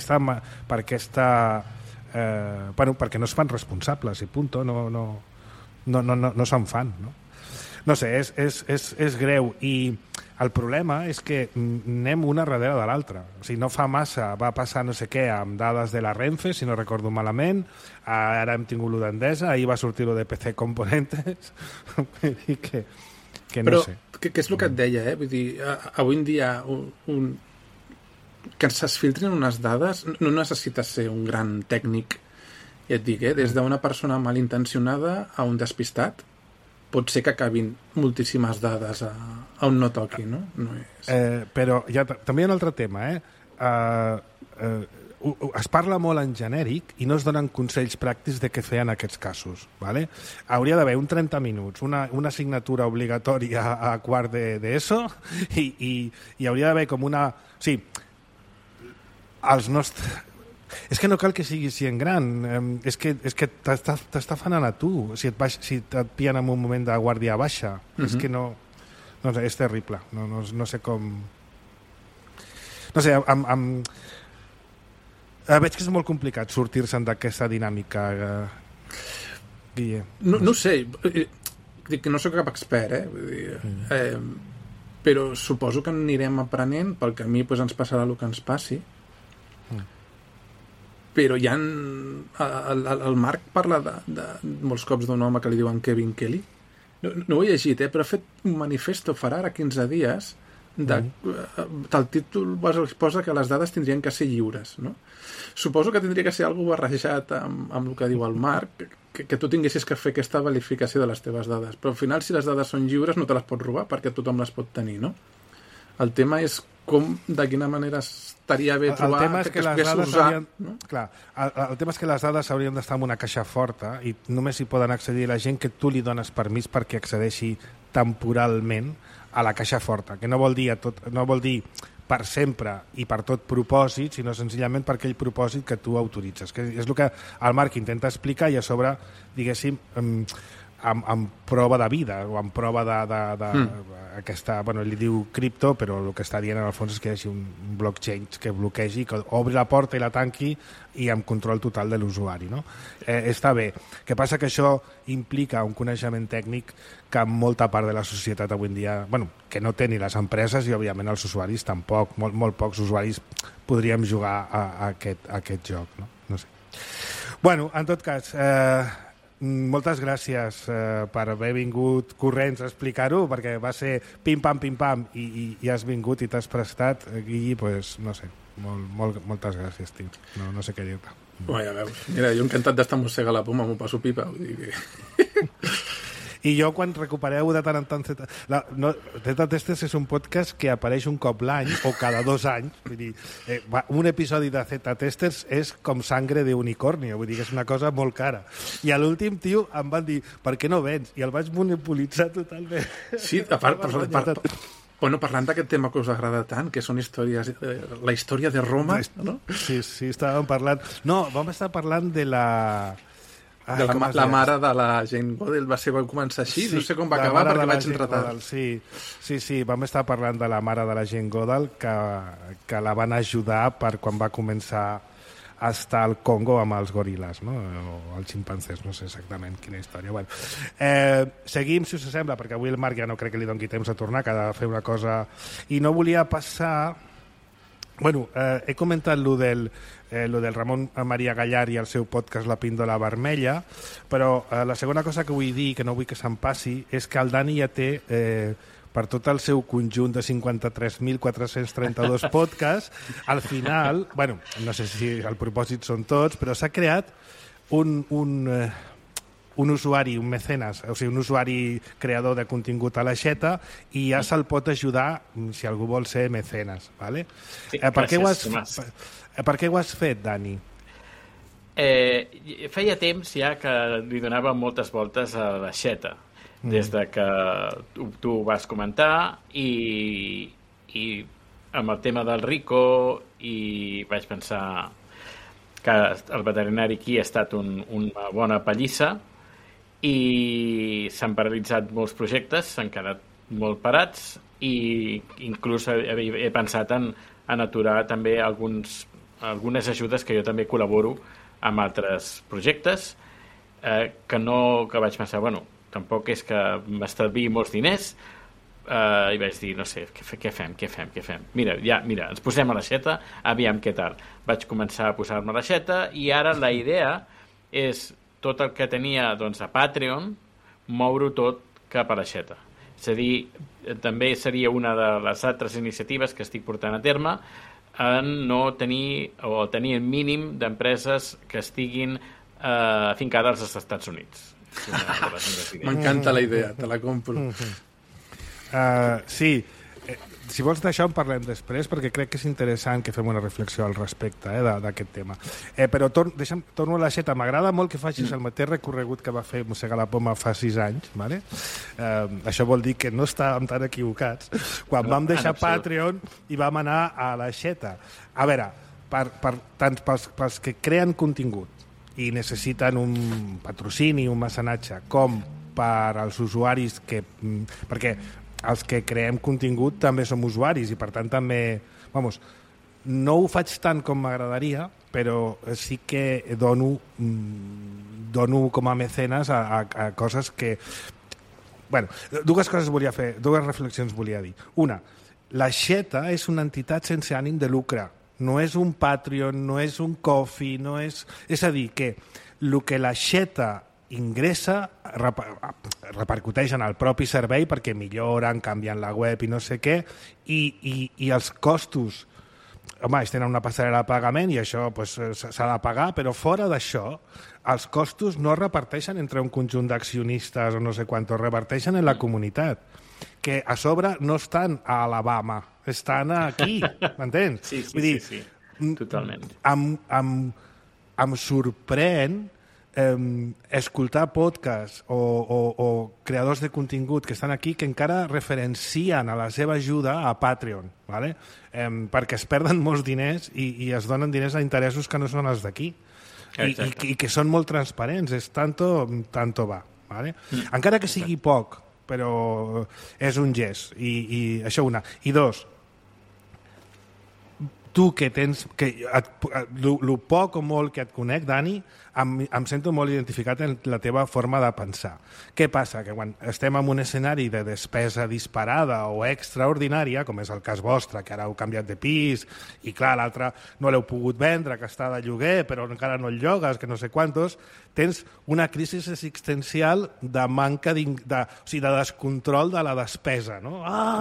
Speaker 2: no es fan responsables i punt, no se'n fan. No sé, és greu. I el problema és que anem una darrere de l'altra. O sigui, no fa massa va passar no sé què amb dades de la Renfe, si no recordo malament, ara hem tingut lo d'Endesa, ahir va sortir lo de PC Componentes, i que no
Speaker 3: però,
Speaker 2: sé.
Speaker 3: Però què és el que et deia, Vull dir, avui en dia que es filtrin unes dades no necessites ser un gran tècnic, ja et dic, des d'una persona malintencionada a un despistat pot ser que acabin moltíssimes dades a un no toqui, no? No és...
Speaker 2: Però també hi ha un altre tema, es parla molt en genèric i no es donen consells pràctics de què fer en aquests casos. ¿Vale? Hauria d'haver un 30 minuts, una assignatura obligatòria a quart d'ESO i hauria d'haver com una... O sigui, els nostres... És que no cal que siguis gent gran, és que t'està fanant a tu, si et pillen en un moment de guàrdia baixa. És que no sé, és terrible. No sé com... No sé, veig que és molt complicat sortir-se'n d'aquesta dinàmica, Guille.
Speaker 3: No sé, dic que no sóc cap expert, vull dir, però suposo que anirem aprenent, pel camí ens passarà el que ens passi. Però hi ha... El Marc parla de molts cops d'un home que li diuen Kevin Kelly. No ho he llegit, però ha fet un manifesto farà ara 15 dies del títol posa que les dades tindrien que ser lliures, no? Suposo que tindria que ser alguna barrejat amb el que diu el Marc, que tu tinguessis que fer aquesta verificació de les teves dades, però al final si les dades són lliures no te les pots robar perquè tothom les pot tenir, no? El tema és de quina manera estaria bé trobar que es pogués usar. No?
Speaker 2: Clar, el tema és que les dades haurien d'estar en una caixa forta i només hi poden accedir la gent que tu li dones permís perquè accedeixi temporalment a la caixa forta, que no vol dir per sempre i per tot propòsit, sinó senzillament per aquell propòsit que tu autoritzes. Que és el que el Marc intenta explicar i a sobre, diguéssim, amb prova de vida o amb prova aquesta, bueno, li diu cripto, però el que està dient en el fons és que hi hagi un blockchain que bloquegi, que obri la porta i la tanqui i amb control total de l'usuari, no? Està bé. El que passa que això implica un coneixement tècnic que molta part de la societat avui en dia, bueno, que no té ni les empreses i òbviament els usuaris tampoc, molt pocs usuaris podríem jugar a aquest joc, no? No sé. Bueno, en tot cas, moltes gràcies per haver vingut corrents a explicar-ho, perquè va ser pim-pam i has vingut i t'has prestat, Guilli, pues, no sé, moltes gràcies, tio. No sé què dir-te.
Speaker 3: Ja veus. Mira, jo encantat d'estar mossega la poma, m'ho passo pipa. Vull dir que...
Speaker 2: I jo, quan recupereu de tant en tant Zeta Testers és un podcast que apareix un cop l'any o cada 2 anys. Vull dir, un episodi de Zeta Testers és com sangre d'unicornio, vull dir que és una cosa molt cara. I a l'últim, tio, em van dir, per què no vens? I el vaig monopolitzar totalment.
Speaker 3: Sí, a part bueno, parlant d'aquest tema que us agrada tant, que són històries, la història de Roma, no?
Speaker 2: Sí, estàvem parlant... No, vam estar parlant de la...
Speaker 3: la mare de la Jane Goodall va començar així, sí, no sé com va acabar perquè vaig entretar.
Speaker 2: Sí, vam estar parlant de la mare de la Jane Goodall que la van ajudar per quan va començar a estar al Congo amb els goril·les, no? O els ximpanzés, no sé exactament quina història. Bueno, seguim, si us sembla, perquè avui el Marc ja no crec que li doni temps a tornar, que ha de fer una cosa... I no volia passar... Bueno, he comentat lo del Ramon Maria Gallar i el seu podcast La Píndola Vermella, però la segona cosa que vull dir, que no vull que se'm passi, és que el Dani ja té, per tot el seu conjunt de 53.432 podcasts, al final, bueno, no sé si el propòsit són tots, però s'ha creat un usuari, un mecenes, o sigui, un usuari creador de contingut a l'aixeta i ja se'l pot ajudar si algú vol ser mecenes. Vale?
Speaker 4: Sí,
Speaker 2: Per què
Speaker 4: gràcies,
Speaker 2: ho has fet, Dani?
Speaker 4: Feia temps ja que li donava moltes voltes a l'aixeta, des de que tu ho vas comentar i amb el tema del Rico i vaig pensar que el veterinari aquí ha estat una bona pallissa i s'han paralitzat molts projectes, s'han quedat molt parats i inclús he pensat en aturar també algunes ajudes que jo també col·laboro amb altres projectes que vaig pensar, bueno, tampoc és que m'estalviï molts diners i vaig dir, no sé, què fem? Mira, ens posem a l'aixeta, aviam què tal. Vaig començar a posar-me a l'aixeta i ara la idea és tot el que tenia a Patreon, moure-ho tot cap a l'aixeta. És a dir, també seria una de les altres iniciatives que estic portant a terme en no tenir o tenir el mínim d'empreses que estiguin afincades als Estats Units.
Speaker 3: M'encanta la idea, te la compro.
Speaker 2: Sí, si vols d'això en parlem després perquè crec que és interessant que fem una reflexió al respecte d'aquest tema. Però torno a l'aixeta. M'agrada molt que facis el mateix recorregut que va fer Mossegar la Poma fa 6 anys. Vale? Això vol dir que no estàvem tan equivocats quan vam deixar Patreon i vam anar a l'aixeta. A veure, tant pels que creen contingut i necessiten un patrocini, un mecenatge, com per als usuaris perquè els que creem contingut també som usuaris i per tant també, no ho faig tant com m'agradaria, però sí que dono com a mecenes a coses que... dues reflexions volia dir. Una, l'aixeta és una entitat sense ànim de lucre. No és un Patreon, no és un Ko-fi, no és... És a dir, que el que l'aixeta ingressa repercuteix en el propi servei perquè milloren, canvien la web i no sé què, i els costos, ells tenen una passarel·la de pagament i això s'ha de pagar, però fora d'això els costos no es reparteixen entre un conjunt d'accionistes o no sé quantos, reparteixen en la comunitat, que a sobre no estan a Alabama, estan aquí, m'entens?
Speaker 4: Sí, sí, totalment.
Speaker 2: Em sorprèn escoltar podcasts o creadors de contingut que estan aquí que encara referencien a la seva ajuda a Patreon, ¿vale? Perquè es perden molts diners i es donen diners a interessos que no són els d'aquí i que són molt transparents, és tanto va, ¿vale? Encara que sigui poc, però és un gest i això una. I dos, tu que tens el poc o molt que et conec, Dani, em sento molt identificat en la teva forma de pensar. Què passa? Que quan estem en un escenari de despesa disparada o extraordinària, com és el cas vostre, que ara heu canviat de pis i clar, l'altre no l'heu pogut vendre, que està de lloguer però encara no el llogues, que no sé quantos, tens una crisi existencial de manca o sigui, de descontrol de la despesa, no?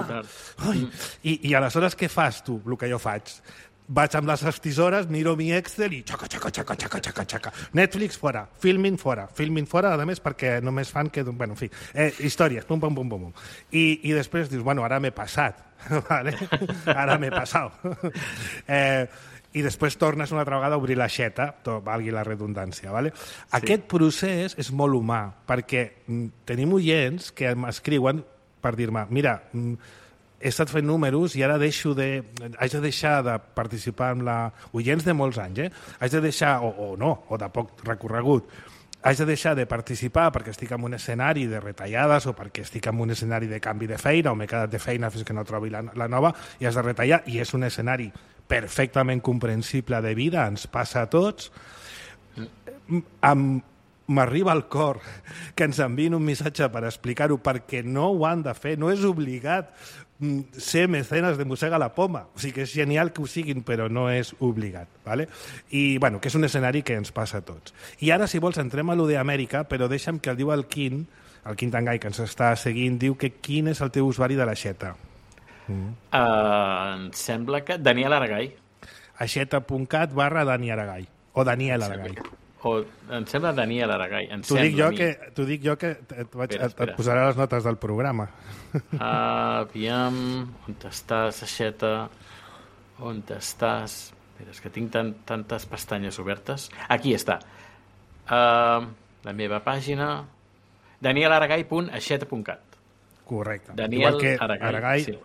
Speaker 2: I aleshores què fas tu? El que jo faig. Vaig amb les tisores, miro mi Excel i xaca. Netflix fora, Filmin fora, a més perquè només fan que... Bueno, en fi, històries, pum. I després dius, ara m'he passat, ¿vale? Ara m'he passat. I després tornes una altra vegada a obrir l'aixeta, valgui la redundància, ¿vale? Sí. Aquest procés és molt humà, perquè tenim oients que m'escriuen per dir-me, mira, he estat fent números i ara haig de deixar de participar en oients de molts anys, haig de deixar, o de poc recorregut, haig de deixar de participar perquè estic en un escenari de retallades o perquè estic en un escenari de canvi de feina o m'he quedat de feina fins que no trobi la nova i has de retallar, i és un escenari perfectament comprensible de vida, ens passa a tots. M'arriba al cor que ens enviïn un missatge per explicar-ho, perquè no ho han de fer, no és obligat ser mecenes de Mossega la Poma. O sigui que és genial que ho siguin, però no és obligat. ¿Vale? I, que és un escenari que ens passa a tots. I ara, si vols, entrem a lo d'Amèrica, però deixa'm que el diu el Quint Tangai, que ens està seguint, diu que quin és el teu usuari de l'aixeta.
Speaker 4: Em sembla que Daniel Aragay.
Speaker 2: Aixeta.cat/Dani Aragay. O Daniel Aragay.
Speaker 4: O em sembla Daniel Aragall.
Speaker 2: T'ho dic jo que et posaré les notes del programa.
Speaker 4: Aviam, on estàs, Aixeta? On estàs? Mira, és que tinc tantes pestanyes obertes. Aquí està. La meva pàgina... danielaragall.aixeta.cat.
Speaker 2: Correcte.
Speaker 4: Daniel
Speaker 2: Igual que
Speaker 4: Aragall, sí.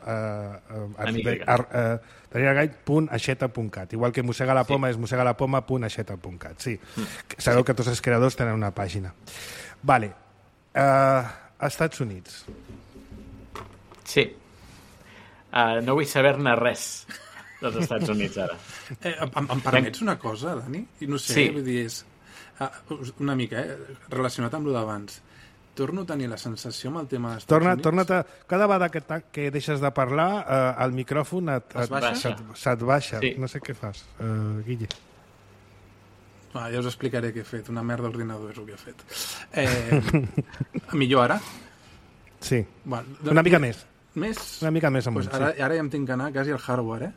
Speaker 2: daniel.aixeta.cat. Igual que Mossega la Poma és mossegalapoma.aixeta.cat. Sí. Sabeu que tots els creadors tenen una pàgina. Vale. Estats Units.
Speaker 4: Sí. No vull saber-ne res dels Estats Units, ara.
Speaker 3: Em permets una cosa, Dani? No sé,
Speaker 4: sí.
Speaker 3: Vull dir, és una mica, relacionat amb el d'abans. Torno a tenir la sensació amb el tema dels Estats Units.
Speaker 2: Torna't cada vegada que deixes de parlar, el micròfon se't baixa.
Speaker 4: Sí.
Speaker 2: No sé què fas, Guille.
Speaker 3: Ja us explicaré què he fet. Una merda d'ordinador és el que he fet. Millor ara?
Speaker 2: Sí. Una mica més.
Speaker 3: Més?
Speaker 2: Una mica més amunt,
Speaker 3: ara ja em tinc que anar quasi al hardware,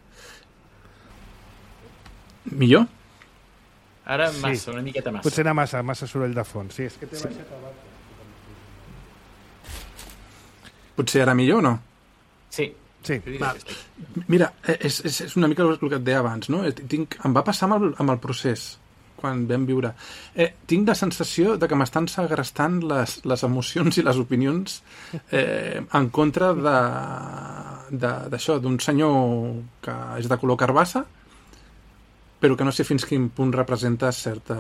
Speaker 3: Millor?
Speaker 4: Ara massa, una miqueta massa.
Speaker 2: Potser era massa soroll de fons. Sí, és que t'he baixat abans.
Speaker 3: Potser era millor o no?
Speaker 4: Sí.
Speaker 3: Mira, és una mica el que et deia abans, no? Em va passar amb el procés, quan vam viure. Tinc la sensació de que m'estan segrestant les emocions i les opinions en contra d'això, d'un senyor que és de color carbassa, però que no sé fins quin punt representa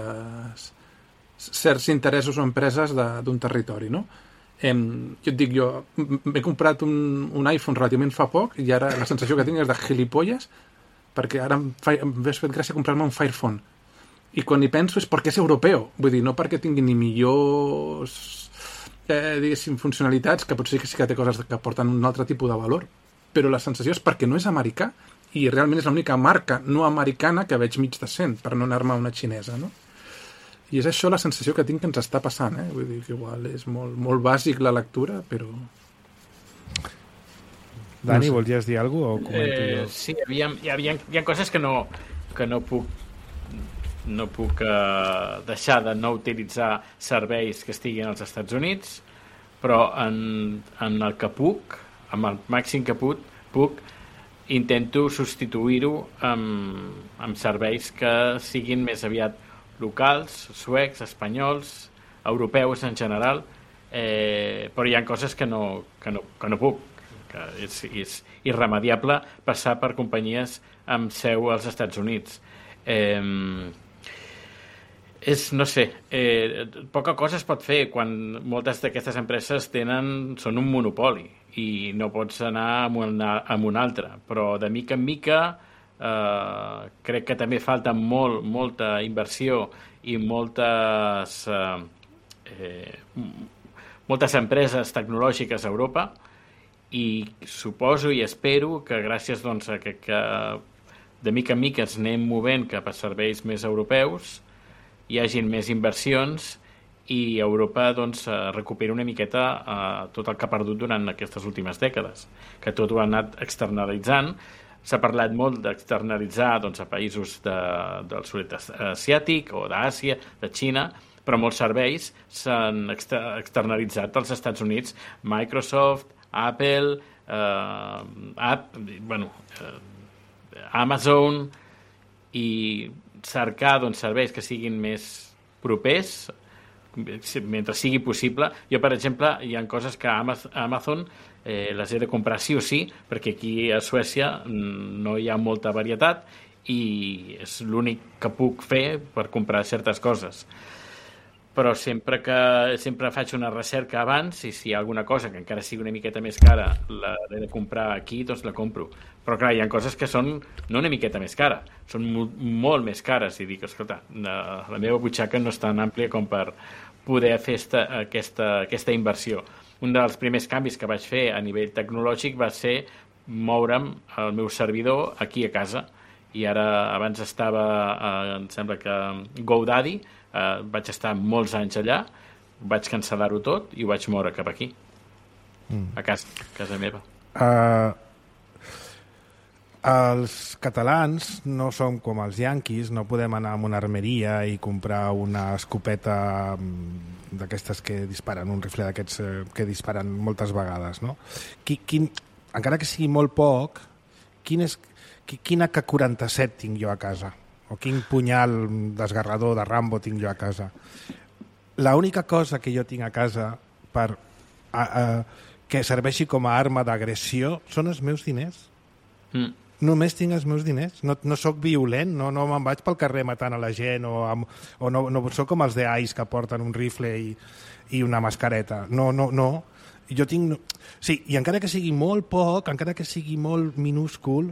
Speaker 3: certs interessos o empreses d'un territori, no? Jo et dic, m'he comprat un iPhone relativament fa poc i ara la sensació que tinc és de gilipolles, perquè ara m'ha fet gràcia comprar-me un Fire Phone. I quan hi penso és perquè és europeu, vull dir, no perquè tingui ni millors diguéssim, funcionalitats, que potser sí que té coses que porten un altre tipus de valor, però la sensació és perquè no és americà i realment és l'única marca no americana que veig mig decent, per no anar-me a una xinesa, no? I és això la sensació que tinc que ens està passant, Vull dir que igual és molt, molt bàsic la lectura, però...
Speaker 2: Dani, no sé. Volies dir alguna cosa o comento jo?
Speaker 4: Sí, hi ha coses que no puc deixar de no utilitzar serveis que estiguin als Estats Units, però en el que puc, amb el màxim que puc, intento substituir-ho amb serveis que siguin més aviat locals, suecs, espanyols, europeus en general, però hi ha coses que no puc, que és irremediable passar per companyies amb seu als Estats Units. No sé, poca cosa es pot fer quan moltes d'aquestes empreses són un monopoli i no pots anar amb un altre, però de mica en mica crec que també falta molta inversió i moltes empreses tecnològiques a Europa, i suposo i espero que gràcies a que de mica en mica ens anem movent cap a serveis més europeus, hi hagin més inversions i Europa recuperi una miqueta tot el que ha perdut durant aquestes últimes dècades, que tot ho ha anat externalitzant. S'ha parlat molt d'externalitzar a països del sud-est asiàtic o d'Àsia, de Xina, però molts serveis s'han externalitzat als Estats Units. Microsoft, Apple, Amazon, i cercar serveis que siguin més propers mentre sigui possible. Jo, per exemple, hi ha coses que a Amazon les he de comprar sí o sí, perquè aquí a Suècia no hi ha molta varietat i és l'únic que puc fer per comprar certes coses. Però sempre faig una recerca abans, i si hi ha alguna cosa que encara sigui una miqueta més cara l'he de comprar aquí, doncs la compro. Però clar, hi ha coses que són no una miqueta més cara, són molt més cares, i dic, escolta, la meva butxaca no és tan àmplia com per poder fer aquesta inversió. Un dels primers canvis que vaig fer a nivell tecnològic va ser moure'm el meu servidor aquí a casa, i ara abans estava, em sembla que GoDaddy, vaig estar molts anys allà, vaig cancel·lar-ho tot i ho vaig moure cap aquí, a casa meva.
Speaker 2: Els catalans no som com els yanquis, no podem anar a una armeria i comprar una escopeta d'aquestes que disparen, un rifle d'aquests que disparen moltes vegades, no? Encara que sigui molt poc, quin AK-47 tinc jo a casa? O quin punyal desgarrador de Rambo tinc jo a casa? L'única cosa que jo tinc a casa que serveixi com a arma d'agressió són els meus diners. Només tinc els meus diners. No sóc violent, no me'n vaig pel carrer matant a la gent o no sóc com els de ICE que porten un rifle i una mascareta. No. Jo tinc... Sí, i encara que sigui molt poc, encara que sigui molt minúscul,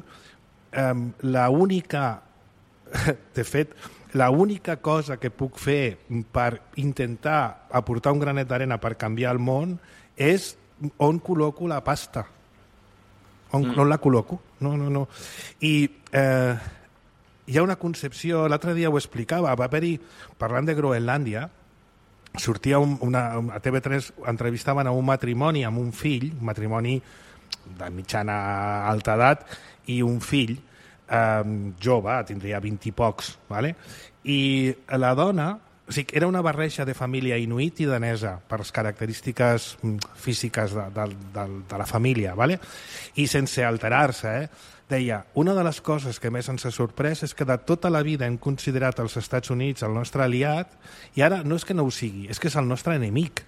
Speaker 2: l'única cosa que puc fer per intentar aportar un granet d'arena per canviar el món és on col·loco la pasta. On la col·loco? No. I hi ha una concepció, l'altre dia ho explicava, va haver-hi, parlant de Groenlàndia, sortia a TV3, entrevistaven a un matrimoni amb un fill, un matrimoni de mitjana alta edat, i un fill jove, tindria 20 i pocs, ¿vale? I la dona, o sigui, era una barreja de família inuit i danesa per les característiques físiques de la família, ¿vale? I sense alterar-se, deia, una de les coses que més ens ha sorprès és que de tota la vida hem considerat els Estats Units el nostre aliat i ara no és que no ho sigui, és que és el nostre enemic.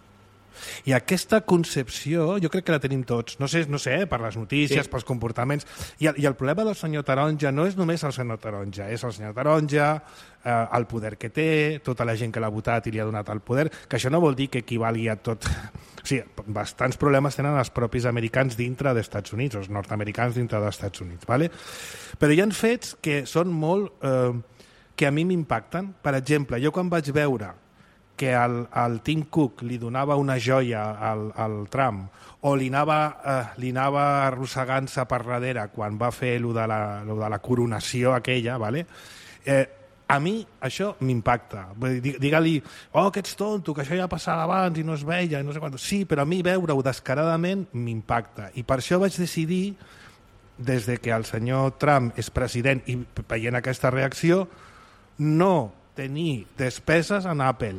Speaker 2: I aquesta concepció jo crec que la tenim tots, no sé per les notícies, sí, pels comportaments, i el problema del senyor Taronja no és només el senyor Taronja, és el senyor Taronja, el poder que té, tota la gent que l'ha votat i li ha donat el poder, que això no vol dir que equivalgui a tot... O sigui, bastants problemes tenen els propis americans dintre dels Estats Units, els nord-americans dintre dels Estats Units, ¿vale? Però hi ha fets que són molt... que a mi m'impacten. Per exemple, jo quan vaig veure que el Tim Cook li donava una joia al Trump o li anava arrossegant-se per darrere quan va fer lo de la coronació aquella, ¿vale? A mi això m'impacta. Digue-li, que ets tonto, que això ja passava abans i no es veia, no sé quant. Sí, però a mi veure-ho descaradament m'impacta. I per això vaig decidir, des de que el senyor Trump és president i veient aquesta reacció, no tenir despeses en Apple.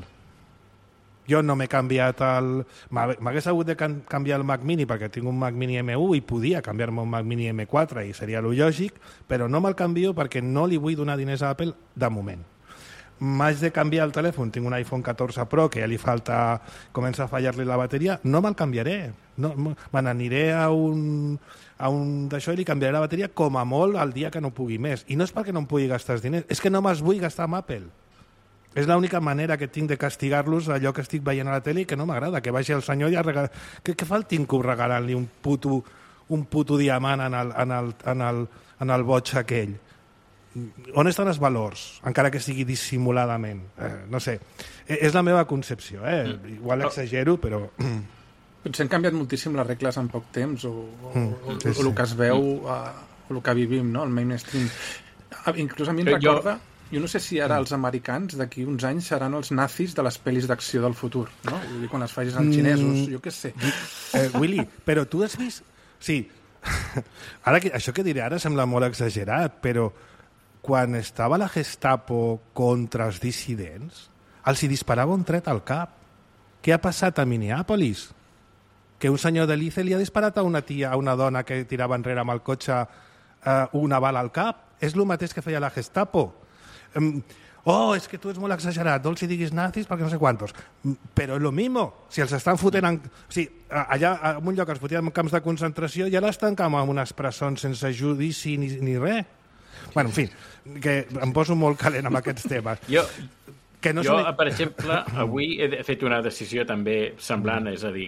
Speaker 2: Jo no m'he canviat m'hagués hagut de canviar el Mac Mini perquè tinc un Mac Mini M1 i podia canviar-me un Mac Mini M4 i seria lo lògic, però no me'l canvio perquè no li vull donar diners a Apple de moment. M'haig de canviar el telèfon, tinc un iPhone 14 Pro que ja li falta, comença a fallar-li la bateria, no me'l canviaré. Me n'aniré a un d'això i li canviaré la bateria com a molt el dia que no pugui més. I no és perquè no em pugui gastar els diners, és que no me'ls vull gastar amb Apple. És l'única manera que tinc de castigar-los allò que estic veient a la tele i que no m'agrada, que vagi el senyor i què fa el Tim Cook regalant-li un puto diamant en el boig aquell? On estan els valors, encara que sigui dissimuladament? No sé, és la meva concepció, igual exagero, però...
Speaker 3: Potser han canviat moltíssim les regles en poc temps o el que es veu o el que vivim, no? El mainstream. Inclús a mi em recorda... Jo no sé si ara els americans d'aquí uns anys seran els nazis de les pel·lis d'acció del futur, no? Vull dir, quan les facis als xinesos, jo què sé.
Speaker 2: Willy, però tu has vist... Sí, ara això que diré ara sembla molt exagerat, però quan estava la Gestapo contra els dissidents, els hi disparava un tret al cap. Què ha passat a Minneapolis? Que un senyor de l'ICE li ha disparat a una dona que tirava enrere amb el cotxe una bala al cap. És el mateix que feia la Gestapo. És que tu ets molt exagerat, no els hi diguis nazis perquè no sé quantos. Però és lo mismo, si els estan fotent... O sigui, allà en un lloc els fotien en camps de concentració i ara estan com en unes presons sense judici ni res. Bueno, en fi, que em poso molt calent amb aquests temes.
Speaker 4: Jo, per exemple, avui he fet una decisió també semblant, és a dir,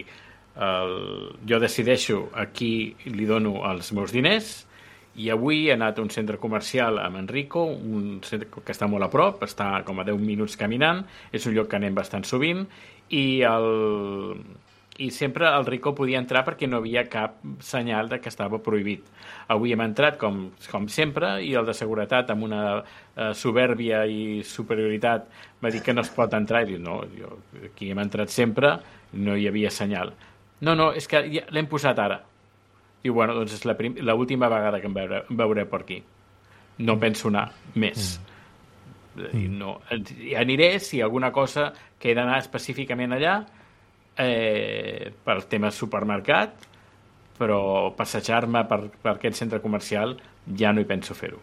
Speaker 4: jo decideixo a qui li dono els meus diners. I avui he anat a un centre comercial amb Enrico, un centre que està molt a prop, està com a 10 minuts caminant, és un lloc que anem bastant sovint, i sempre el Rico podia entrar perquè no havia cap senyal de que estava prohibit. Avui hem entrat com sempre, i el de seguretat, amb una soberbia i superioritat, va dir que no es pot entrar, i diu, no, aquí hem entrat sempre, no hi havia senyal. No, és que l'hem posat ara. Diu, bueno, doncs és l'última vegada que em veuré per aquí. No penso anar més. No, aniré si alguna cosa que he d'anar específicament allà per tema supermercat, però passejar-me per aquest centre comercial ja no hi penso fer-ho.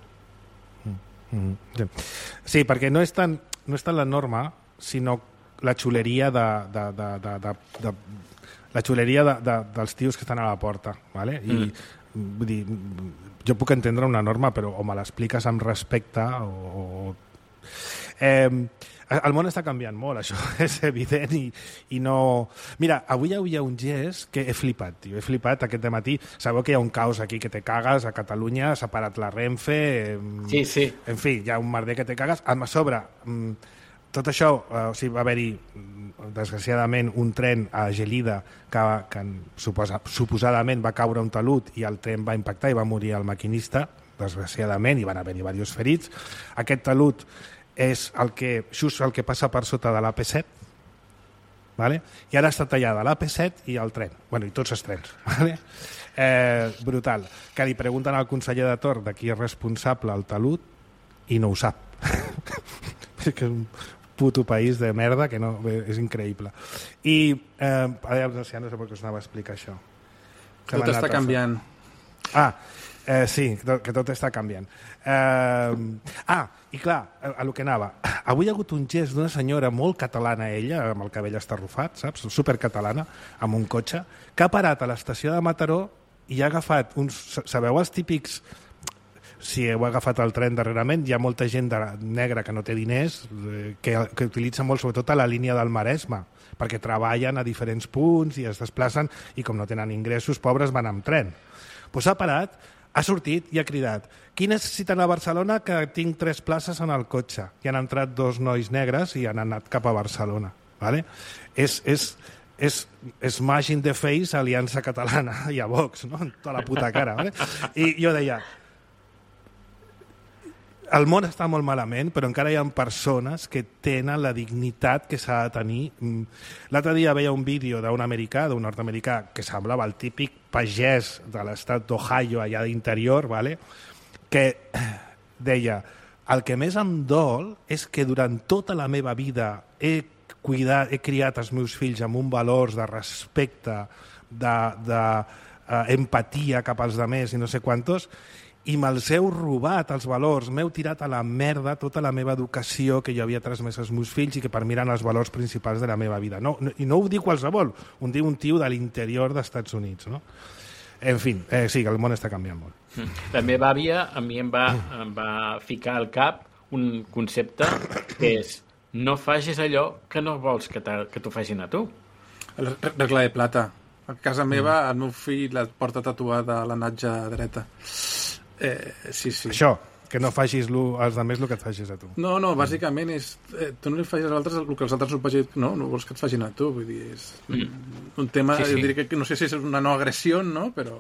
Speaker 2: Sí, perquè no és tant la norma, sinó la xuleria dels tios que estan a la porta, ¿vale? I vull dir, jo puc entendre una norma, però o me l'expliques amb respecte o el món està canviant molt, això és evident i no... Mira, avui hi havia un gest que he flipat, tio, he flipat aquest dematí. Sabeu que hi ha un caos aquí que te cagues a Catalunya, s'ha parat la Renfe...
Speaker 4: Sí.
Speaker 2: En fi, hi ha un merder que te cagues. A sobre, tot això, o sigui, va haver-hi, desgraciadament, un tren a Gelida que suposadament va caure un talut i el tren va impactar i va morir el maquinista, desgraciadament, i van haver-hi diversos ferits. Aquest talut és just el que passa per sota de l'AP7, ¿vale? I ara està tallada l'AP7 i el tren, bueno, i tots els trens, ¿vale? Brutal. Que li pregunten al conseller de Torn de qui és responsable el talut i no ho sap. És que és un puto país de merda que no, és increïble. I ja no sé per què us anava a explicar això.
Speaker 3: Tot està canviant.
Speaker 2: Sí, que tot està canviant. I clar, a lo que anava. Avui hi ha hagut un gest d'una senyora molt catalana, ella, amb el cabell estarrufat, saps? Supercatalana, amb un cotxe, que ha parat a l'estació de Mataró i ha agafat uns... Sabeu els típics... Si heu agafat el tren darrerament, hi ha molta gent negra que no té diners, que utilitza molt, sobretot a la línia del Maresme, perquè treballen a diferents punts i es desplacen i com no tenen ingressos, pobres van amb tren. Doncs ha parat, ha sortit i ha cridat: qui necessiten a Barcelona, que tinc 3 places en el cotxe? I han entrat 2 nois negres i han anat cap a Barcelona. ¿Vale? És Smashing the Face, Aliança Catalana i a Vox, no? En tota la puta cara. ¿Vale? I jo deia, el món està molt malament, però encara hi ha persones que tenen la dignitat que s'ha de tenir. L'altre dia veia un vídeo d'un nord-americà, que semblava el típic pagès de l'estat d'Ohio, allà d'interior, ¿vale? Que deia: el que més em dol és que durant tota la meva vida he criat els meus fills amb uns valors de respecte, d'empatia cap als altres i no sé quantos, i me'ls heu robat els valors, m'heu tirat a la merda tota la meva educació que jo havia transmès als meus fills i que per mi eren els valors principals de la meva vida. I no ho diu qualsevol, ho diu un tio de l'interior dels Estats Units. No? En fi, sí, el món està canviant molt.
Speaker 4: La meva àvia a mi em va ficar al cap un concepte que és: no facis allò que no vols que t'ho facin a tu.
Speaker 3: Regla de plata. A casa meva el meu fill la porta tatuada a la natja dreta. Sí.
Speaker 2: Això, que no facis als altres el que et facis a tu.
Speaker 3: No, bàsicament és... tu no li facis als altres el que els altres no vols que et facin a tu. Vull dir, és un tema... Sí. Jo diria que no sé si és una no agressió, no? Però...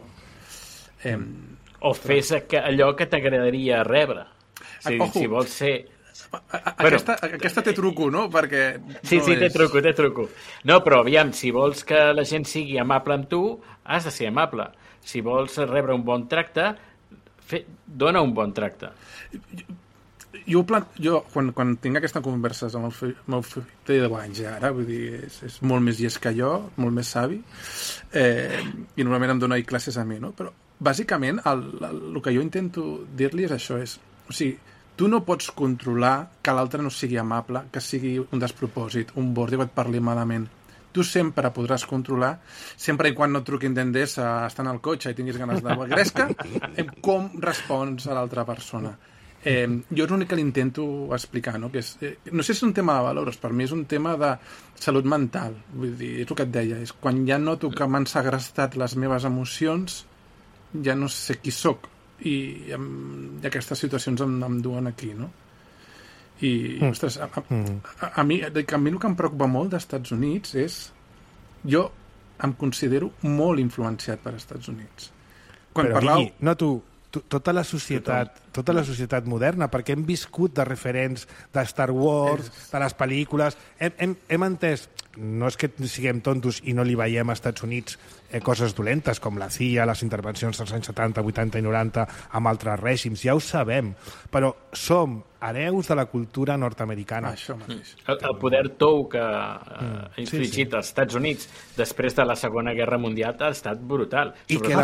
Speaker 4: o fes allò que t'agradaria rebre. Si vols ser...
Speaker 3: Aquesta té truco, no? Perquè
Speaker 4: sí, té truco. No, però aviam, si vols que la gent sigui amable amb tu, has de ser amable. Si vols rebre un bon tracte, dona un bon tracte.
Speaker 3: Jo quan tinc aquestes converses amb el meu fill té 10 anys ara, vull dir, és molt més llest que jo, molt més savi, i normalment em dona classes a mi, no? Però bàsicament el que jo intento dir-li és això, o sigui, tu no pots controlar que l'altre no sigui amable, que sigui un despropòsit, un bord, que et parli malament. Tu sempre podràs controlar, sempre i quan no et truquin d'Endesa estant al cotxe i tinguis ganes de gresca, com respons a l'altra persona. Jo és l'únic que l'intento explicar, no? Que és, no sé si és un tema de valors, per mi és un tema de salut mental. Vull dir, és el que et deia, és quan ja noto que m'han segrestat les meves emocions, ja no sé qui sóc, i aquestes situacions em duen aquí, no? I, ostres, a mi el que em preocupa molt dels Estats Units és... Jo em considero molt influenciat per Estats Units.
Speaker 2: Però, Guigui, no tu, tota la societat moderna, perquè hem viscut de referents de Star Wars, de les pel·lícules, hem entès, no és que siguem tontos i no li veiem als Estats Units coses dolentes, com la CIA, les intervencions dels anys 70, 80 i 90 amb altres règims, ja ho sabem, però som hereus de la cultura nord-americana.
Speaker 3: Això mateix.
Speaker 4: El poder tou que ha infligit als Estats Units després de la Segona Guerra Mundial ha estat brutal.
Speaker 2: I que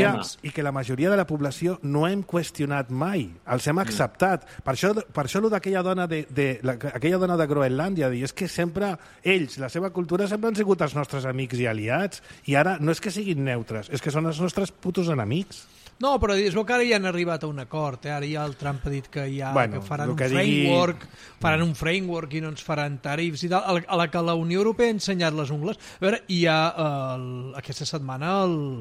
Speaker 2: la majoria de la població no hem qüestionat mai, els hem acceptat. Per això d'aquella dona aquella dona de Groenlàndia, és que sempre ells, la seva cultura, sempre han sigut els nostres amics i aliats, i ara no és que siguin neutres, és que són els nostres putos enemics.
Speaker 5: No, però es veu que ara ja han arribat a un acord. Ara ja el Trump ha dit que que faran faran un framework i no ens faran tarifs i tal, a la que la Unió Europea ha ensenyat les ungles. A veure, hi ha aquesta setmana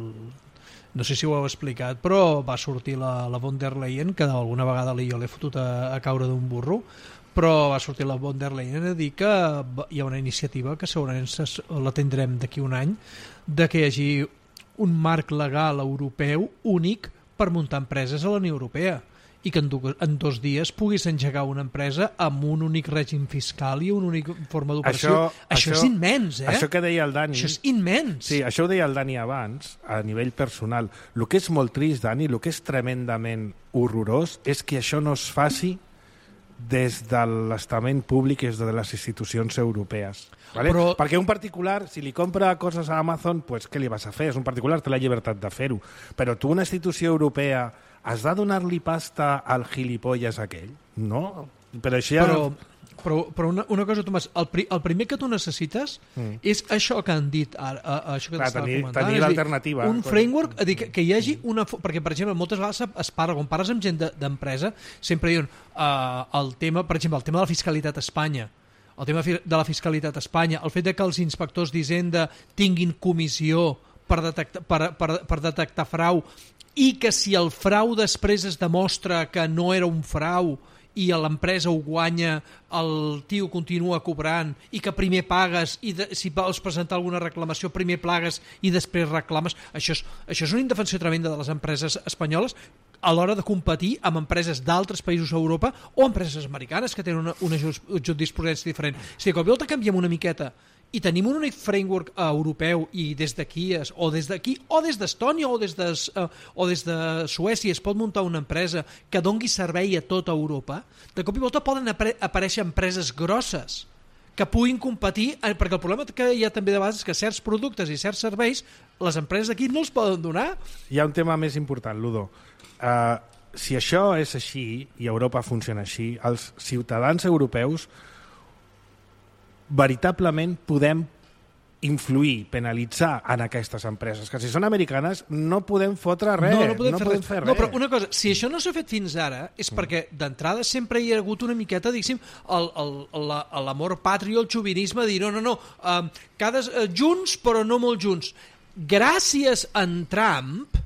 Speaker 5: no sé si ho heu explicat, però va sortir la von der Leyen, que alguna vegada jo l'he fotut a caure d'un burro, però va sortir la von der Leyen a dir que hi ha una iniciativa que segurament la tindrem d'aquí un any, de que hi hagi un marc legal europeu únic per muntar empreses a la Unió Europea i que en 2 dies puguis engegar una empresa amb un únic règim fiscal i una única forma d'operació. Això és immens, eh?
Speaker 2: Això que deia el Dani...
Speaker 5: Això és immens.
Speaker 2: Sí, això ho deia el Dani abans, a nivell personal. El que és molt trist, Dani, el que és tremendament horrorós és que això no es faci des de l'estament públic i des de les institucions europees. ¿Vale? Perquè un particular, si li compra coses a Amazon, pues, què li vas a fer? És un particular, té la llibertat de fer-ho. Però tu, una institució europea, has de donar-li pasta al gilipolles aquell? No. Però això ja...
Speaker 5: Però una cosa, Tomàs, el primer que tu necessites és això que han dit ara, això que t'estava comentant.
Speaker 2: Tenir l'alternativa.
Speaker 5: Un framework, que hi hagi una... Perquè, per exemple, moltes vegades es parla, quan parles amb gent d'empresa, sempre diuen el tema, per exemple, el tema de la fiscalitat a Espanya, el tema de la fiscalitat a Espanya, el fet de que els inspectors d'Hisenda tinguin comissió per detectar frau i que si el frau després es demostra que no era un frau i l'empresa ho guanya, el tio continua cobrant i que primer pagues i si vols presentar alguna reclamació primer pagues i després reclames. Això és una indefensió tremenda de les empreses espanyoles a l'hora de competir amb empreses d'altres països a Europa o empreses americanes que tenen una jurisprudència diferent. És a dir, quan volta canviem una miqueta i tenim un únic framework europeu i des d'aquí o des d'Estònia o des de Suècia es pot muntar una empresa que dongui servei a tota Europa, de cop i volta poden aparèixer empreses grosses que puguin competir, perquè el problema que hi ha també de vegades és que certs productes i certs serveis les empreses d'aquí no els poden donar.
Speaker 2: Hi ha un tema més important, Ludo. Si això és així i Europa funciona així, els ciutadans europeus veritablement podem influir, penalitzar en aquestes empreses, que si són americanes no podem fotre res, no podem fer res.
Speaker 5: No, però una cosa, si això no s'ha fet fins ara és perquè d'entrada sempre hi ha hagut una miqueta, diguéssim, l'amor patri o el xovinisme de dir no, junts però no molt junts. Gràcies a Trump,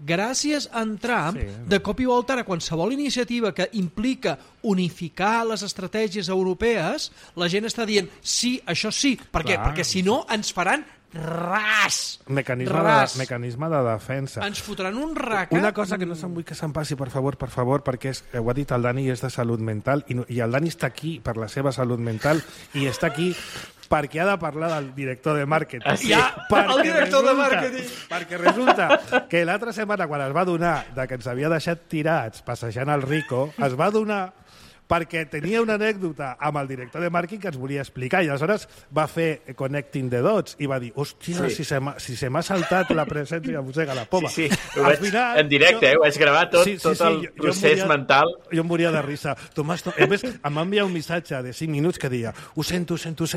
Speaker 5: de cop i volta ara qualsevol iniciativa que implica unificar les estratègies europees, la gent està dient sí, això sí, perquè si no ens faran ras.
Speaker 2: Mecanisme de defensa.
Speaker 5: Ens fotran un raca.
Speaker 2: Una cosa que no se'n vull que se'n passi, per favor, perquè ho ha dit el Dani, és de salut mental, i el Dani està aquí per la seva salut mental i està aquí perquè ha de parlar del director de màrqueting.
Speaker 5: El director de màrqueting.
Speaker 2: Perquè resulta que l'altra setmana, quan es va donar que ens havia deixat tirats passejant el Rico, es va donar perquè tenia una anècdota amb el director de màrqueting que ens volia explicar i aleshores va fer Connecting the Dots i va dir, hòstia, si se m'ha saltat la presència de Mossega la Poma.
Speaker 4: Sí, al final, en directe, ho vaig gravar tot el procés mental.
Speaker 2: Jo em moria de risa. Tomàs, a més, em va enviar un missatge de 5 minuts que deia, ho sento,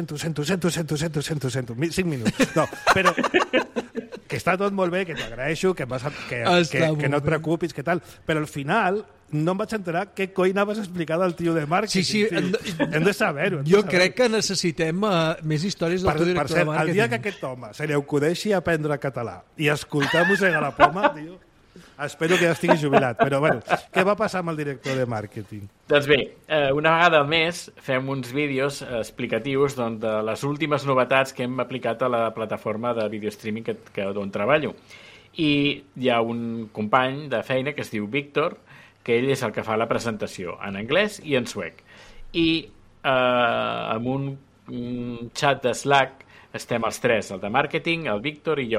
Speaker 2: 5 minuts. No, però que està tot molt bé, que t'agraeixo, que no et preocupis, que tal, però al final no em vaig enterar què coi anaves a explicar del tio de màrqueting.
Speaker 5: Sí,
Speaker 2: hem de saber-ho.
Speaker 5: Jo crec que necessitem més històries del teu director de màrqueting.
Speaker 2: El dia que aquest home se li acudeixi aprendre català i escoltar Mossega la Poma, tio, espero que ja estigui jubilat. Però bueno, què va passar amb el director de màrqueting?
Speaker 4: Doncs bé, una vegada al mes fem uns vídeos explicatius de les últimes novetats que hem aplicat a la plataforma de videostreaming on treballo. I hi ha un company de feina que es diu Víctor, que ell és el que fa la presentació en anglès i en suec. I amb un xat de Slack estem els tres, el de màrqueting, el Víctor i jo.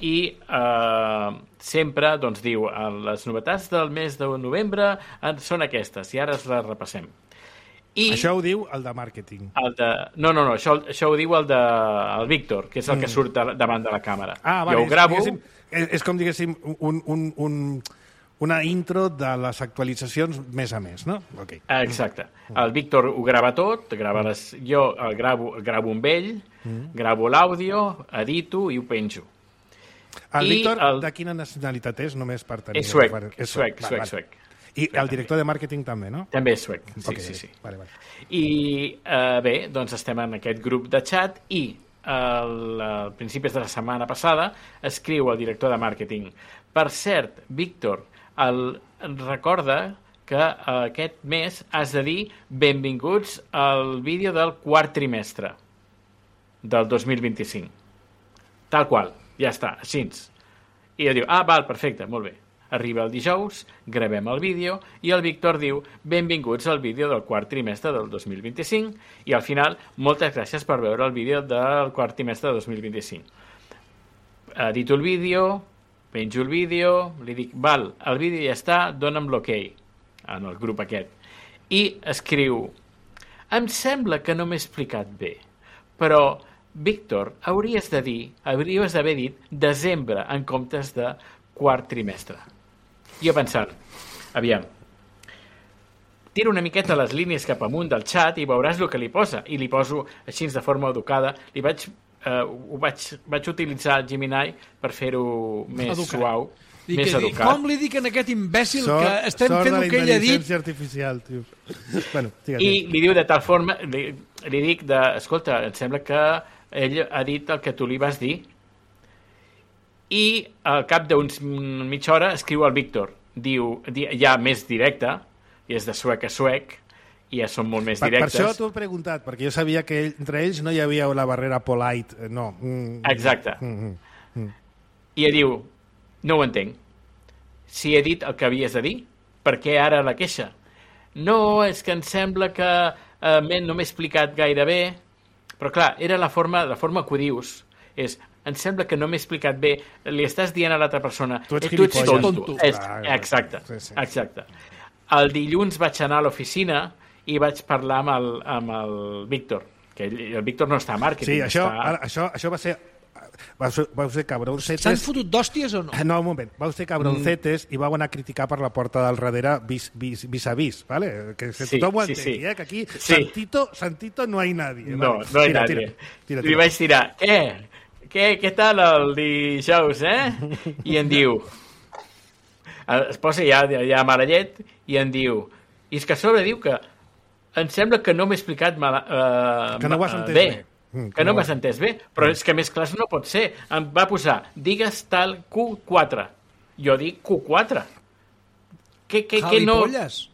Speaker 4: i sempre doncs, diu les novetats del mes de novembre són aquestes, i ara les repassem.
Speaker 2: Això ho diu el de màrqueting.
Speaker 4: No, això ho diu el Víctor, que és el que surt davant de la càmera.
Speaker 2: Vale,
Speaker 4: jo ho gravo...
Speaker 2: És com, diguéssim, una intro de les actualitzacions mes a mes, no? Okay.
Speaker 4: Exacte. El Víctor ho grava tot, jo el gravo amb ell, gravo l'àudio, edito i ho penjo.
Speaker 2: El Víctor, de quina nacionalitat és? Només per tenir...
Speaker 4: És suec.
Speaker 2: I el director de màrqueting també, no?
Speaker 4: També és suec, sí.
Speaker 2: Vale.
Speaker 4: I bé, doncs estem en aquest grup de xat i al principis de la setmana passada escriu el director de màrqueting: per cert, Víctor, recorda que aquest mes has de dir benvinguts al vídeo del quart trimestre del 2025. Tal qual, ja està, així. I jo diu, val, perfecte, molt bé. Arriba el dijous, gravem el vídeo i el Víctor diu benvinguts al vídeo del quart trimestre del 2025 i al final, moltes gràcies per veure el vídeo del quart trimestre del 2025. Edito el vídeo, penjo el vídeo, li dic, val, el vídeo ja està, dona'm l'ok en el grup aquest. I escriu, em sembla que no m'he explicat bé, però Víctor, hauries d'haver dit desembre en comptes de quart trimestre. Jo pensant, aviam, tiro una miqueta les línies cap amunt del xat i veuràs el que li posa. I li poso així de forma educada. Vaig utilitzar el Gemini per fer-ho més suau, més educat.
Speaker 5: Com li dic a aquest imbècil que estem fent el que ell ha dit?
Speaker 2: Sort de la intel·ligència artificial, tio. Bueno,
Speaker 4: I li diu de tal forma, li dic escolta, em sembla que ell ha dit el que tu li vas dir. I al cap d'uns mitja hora escriu el Víctor, diu, ja més directe, i és de suec a suec, i ja són molt més directes.
Speaker 2: Per això t'ho he preguntat, perquè jo sabia que entre ells no hi havia la barrera polite, no.
Speaker 4: Exacte. I ell diu, no ho entenc. Si he dit el que havies de dir, per què ara la queixa? No, és que em sembla que no m'he explicat gaire bé, però clar, era la forma que ho dius, és... Em sembla que no m'he explicat bé, li estàs dient a l'altra persona,
Speaker 2: tu ets
Speaker 4: tonto. Exacte. El dilluns vaig anar a l'oficina i vaig parlar amb el Víctor, que el Víctor no està a màrqueting.
Speaker 2: Sí, això va ser... Vau ser cabroncetes...
Speaker 5: S'han fotut d'hòsties o no?
Speaker 2: No, un moment. Vau ser cabroncetes i vau anar a criticar per la porta del darrere vis a vis, ¿vale? Que tothom ho entengui, que aquí santito no hay nadie.
Speaker 4: No, no hay nadie. Li vaig tirar, què tal el dijous, I em diu... Es posa ja marallet i em diu... I és que a sobre diu que em sembla que no m'he explicat
Speaker 2: que no ho has entès bé.
Speaker 4: Que no m'has entès bé, però és que més clar no pot ser. Em va posar, digues tal Q4. Jo dic Q4. Que no...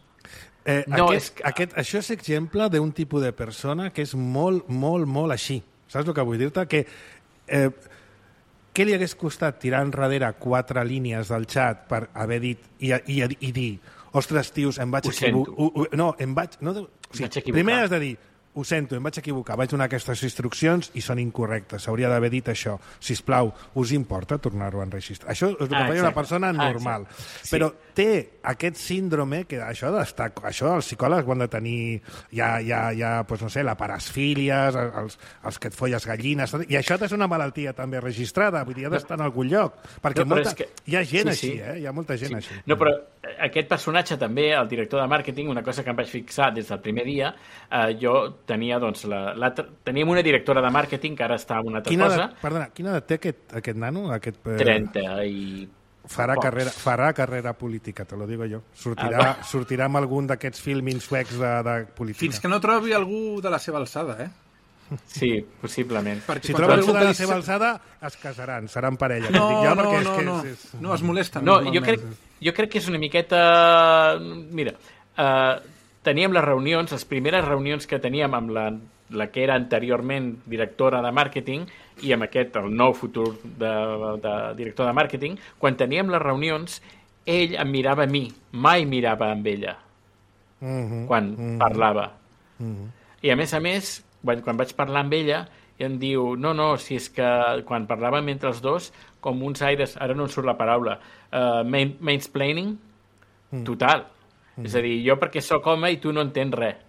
Speaker 2: Això és exemple d'un tipus de persona que és molt, molt, molt així. Saps el que vull dir-te? Que què li hagués costat tirar enrere 4 línies del xat per haver dit i dir, ostres, tios, em vaig equivocar. Primer has de dir, ho sento, em vaig equivocar, vaig donar aquestes instruccions i són incorrectes, s'hauria d'haver dit això. Sisplau, us importa tornar-ho a enregistrar? Això és el que fa una persona normal. Sí. Però té aquest síndrome, que això els psicòlegs ho han de tenir doncs no sé, la parasfílies, els que et folles gallines, i això és una malaltia també registrada, vull dir, ha d'estar en algun lloc, perquè hi ha gent així, hi ha molta gent així.
Speaker 4: No, però aquest personatge també, el director de màrqueting, una cosa que em vaig fixar des del primer dia, jo tenia, doncs, teníem una directora de màrqueting que ara està en una altra cosa.
Speaker 2: Perdona, quina edat té aquest nano?
Speaker 4: 30 i...
Speaker 2: Farà carrera política, te lo digo jo. Sortirà amb algun d'aquests filmins suecs de política.
Speaker 3: Fins que no trobi algú de la seva alçada,
Speaker 4: Sí, possiblement.
Speaker 2: Si troba algú de la seva alçada, es casaran, seran parella.
Speaker 3: No, es molesten.
Speaker 4: No, jo crec que és una miqueta... Mira, teníem les reunions, les primeres reunions que teníem amb la que era anteriorment directora de màrqueting i amb el nou futur de director de màrqueting, quan teníem les reunions, ell em mirava a mi, mai mirava amb ella quan parlava. I a més, quan vaig parlar amb ella, i em diu, no, si és que quan parlàvem entre els dos, com uns aires, ara no em surt la paraula, mansplaining, total. És a dir, jo perquè sóc home i tu no entens res.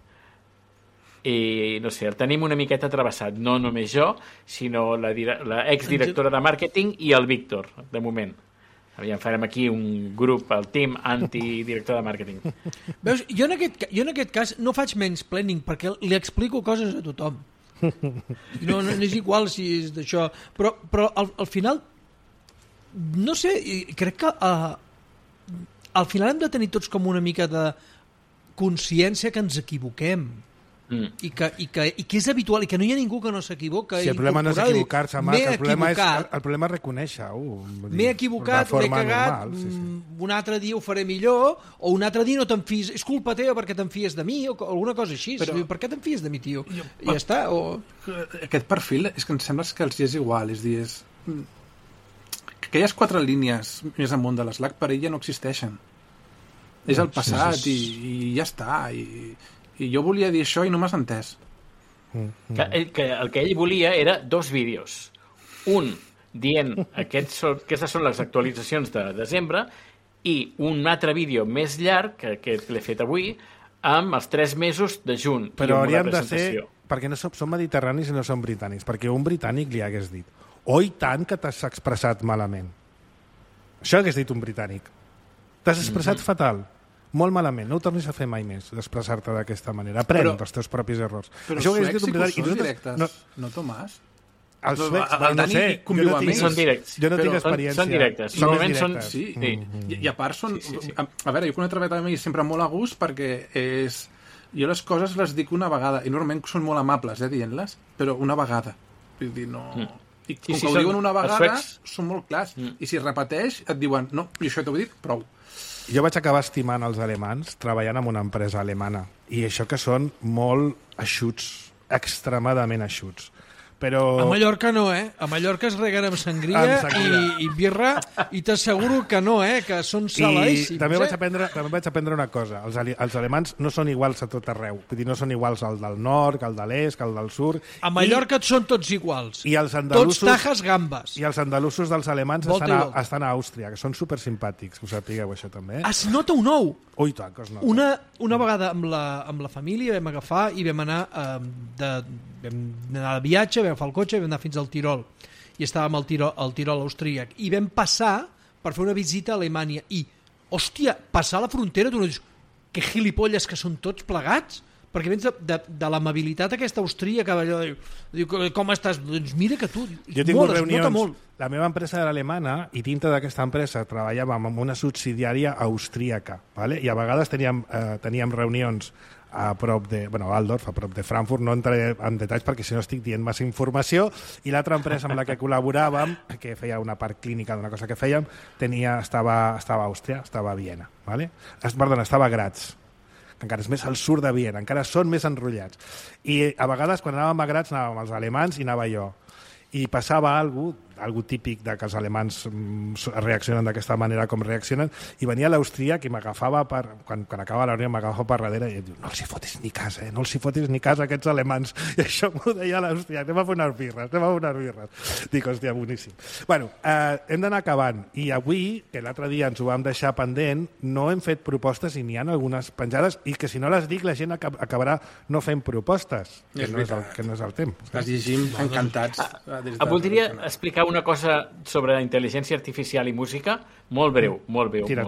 Speaker 4: I, no sé, el tenim una miqueta travessat. No només jo, sinó la exdirectora de màrqueting i el Víctor, de moment. Aviam, farem aquí un grup, el team anti-director de màrqueting.
Speaker 5: Veus, jo en aquest cas no faig mansplaining perquè li explico coses a tothom. No és igual si és d'això. Però al final, no sé, crec que al final hem de tenir tots com una mica de consciència que ens equivoquem. I que és habitual i que no hi ha ningú que no s'equivoca.
Speaker 2: Si el problema no és equivocar-se, Marc, el problema és reconèixer-ho.
Speaker 5: M'he equivocat, m'he cagat, un altre dia ho faré millor, o un altre dia no te'n fies, és culpa teva perquè te'n fies de mi, o alguna cosa així. Però, per què te'n fies de mi, tio? I ja està.
Speaker 3: Aquest perfil és que em sembla que els és igual, és dir, aquelles 4 línies més amunt de l'Slack per ell ja no existeixen. És el passat i ja està, i jo volia dir això i no m'has entès.
Speaker 4: El que ell volia era 2 vídeos. Un dient aquestes són les actualitzacions de desembre i un altre vídeo més llarg que l'he fet avui amb els 3 mesos de juny.
Speaker 2: Però hauríem de ser... Perquè no som mediterranis i no som britànics. Perquè un britànic li hagués dit oi tant que t'has expressat malament. Això hagués dit un britànic. T'has expressat fatal. Molt malament, no ho tornis a fer mai més, d'expressar-te d'aquesta manera. Aprèn dels teus propis errors.
Speaker 3: Però això suecs i cursors directes, no, Tomàs?
Speaker 2: Els suecs,
Speaker 3: no sé,
Speaker 4: són directes.
Speaker 2: Jo no tinc experiència.
Speaker 4: Són directes.
Speaker 2: Sí.
Speaker 3: I a part són... A veure, jo quan he treballat amb ells sempre molt a gust perquè és... Jo les coses les dic una vegada, i normalment són molt amables, dient-les, però una vegada. Vull dir, no... I com que ho diuen una vegada, són molt clars. I si repeteix, et diuen, no, i això t'ho he dit, prou.
Speaker 2: Jo vaig acabar estimant els alemans treballant en una empresa alemana. I això que són molt eixuts, extremadament eixuts. Però...
Speaker 5: A Mallorca no, A Mallorca es reguen amb sangria i birra i t'asseguro que no, que són saladíssims.
Speaker 2: I també vaig aprendre una cosa. Els alemans no són iguals a tot arreu. Vull dir, no són iguals al del nord, que al de l'est, que al del sud.
Speaker 5: A Mallorca són tots iguals.
Speaker 2: I els andalusos,
Speaker 5: tots tajes gambes.
Speaker 2: I els andalusos dels alemans estan a Àustria, que són supersimpàtics. Us sapigueu això també.
Speaker 5: Es nota un ou.
Speaker 2: Ui, tant, que es nota.
Speaker 5: Una vegada amb la família vam agafar i vam anar vam anar de viatge, vam agafar el cotxe i vam anar fins al Tirol. I estàvem al Tirol austríac. I vam passar per fer una visita a Alemanya. I, hòstia, passar la frontera, tu no dius, que gilipolles que són tots plegats? Perquè vens de l'amabilitat aquesta austríaca, diu, com estàs? Doncs mira que tu...
Speaker 2: Jo he tingut reunions... La meva empresa era alemana i dintre d'aquesta empresa treballàvem amb una subsidiària austríaca, ¿vale? I a vegades teníem reunions a prop de... Bueno, a Altdorf, a prop de Frankfurt, no entraré en detalls perquè si no estic dient massa informació, i l'altra empresa amb la que col·laboràvem, que feia una part clínica d'una cosa que fèiem, estava a Àustria, estava a Viena, ¿vale? Perdona, estava a Graz, que encara és més al sud de Viena, encara són més enrotllats. I a vegades, quan anàvem a Graz, anàvem els alemans i anava jo. I passava algo típic de que els alemans reaccionen d'aquesta manera com reaccionen, i venia l'austríac i m'agafava quan acabava la reunió m'agafava per darrere i diu, no els hi fotis ni cas, no els hi fotis ni cas a aquests alemans. I això m'ho deia l'austríac, anem a fer unes birres. Dic, hòstia, boníssim. Bueno, hem d'anar acabant, i avui, que l'altre dia ens ho vam deixar pendent, no hem fet propostes i n'hi ha algunes penjades, i que si no les dic la gent acabarà no fent propostes, que no és el temps.
Speaker 3: Les llegim encantats.
Speaker 4: Voldria explicar una cosa sobre la intel·ligència artificial i música, molt breu.
Speaker 2: Tira.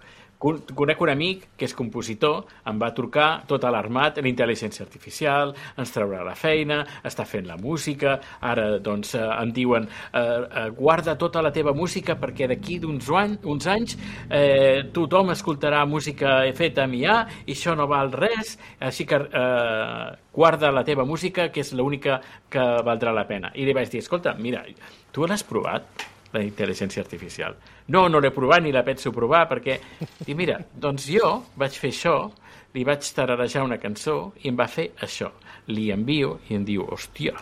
Speaker 4: Conec un amic que és compositor, em va trucar tot alarmat, l'intel·ligència artificial, ens traurà la feina, està fent la música, ara doncs em diuen guarda tota la teva música perquè d'aquí d'uns anys tothom escoltarà música feta amb IA i això no val res, així que guarda la teva música, que és l'única que valdrà la pena. I li vaig dir, escolta, mira, tu l'has provat? La intel·ligència artificial. No l'he provat ni la penso provar perquè... I mira, doncs jo vaig fer això, li vaig tararejar una cançó i em va fer això. Li envio i em diu, hòstia,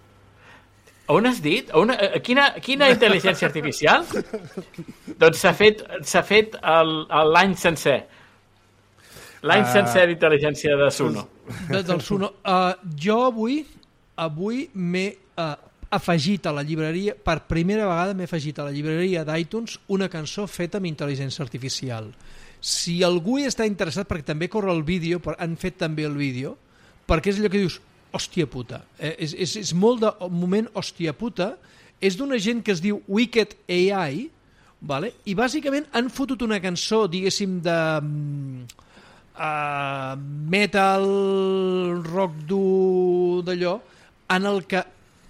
Speaker 4: on has dit? Quina intel·ligència artificial? Doncs s'ha fet l'any sencer. L'any sencer d'intel·ligència de Suno.
Speaker 5: Del Suno. Jo avui m'he afegit a la llibreria, per primera vegada m'he afegit a la llibreria d'iTunes una cançó feta amb intel·ligència artificial. Si algú hi està interessat, perquè també corre el vídeo, han fet també el vídeo, perquè és allò que dius, hòstia puta, és molt de moment hòstia puta, és d'una gent que es diu Wicked AI, vale? I bàsicament han fotut una cançó, diguéssim, de metal, rock dur, d'allò, en el que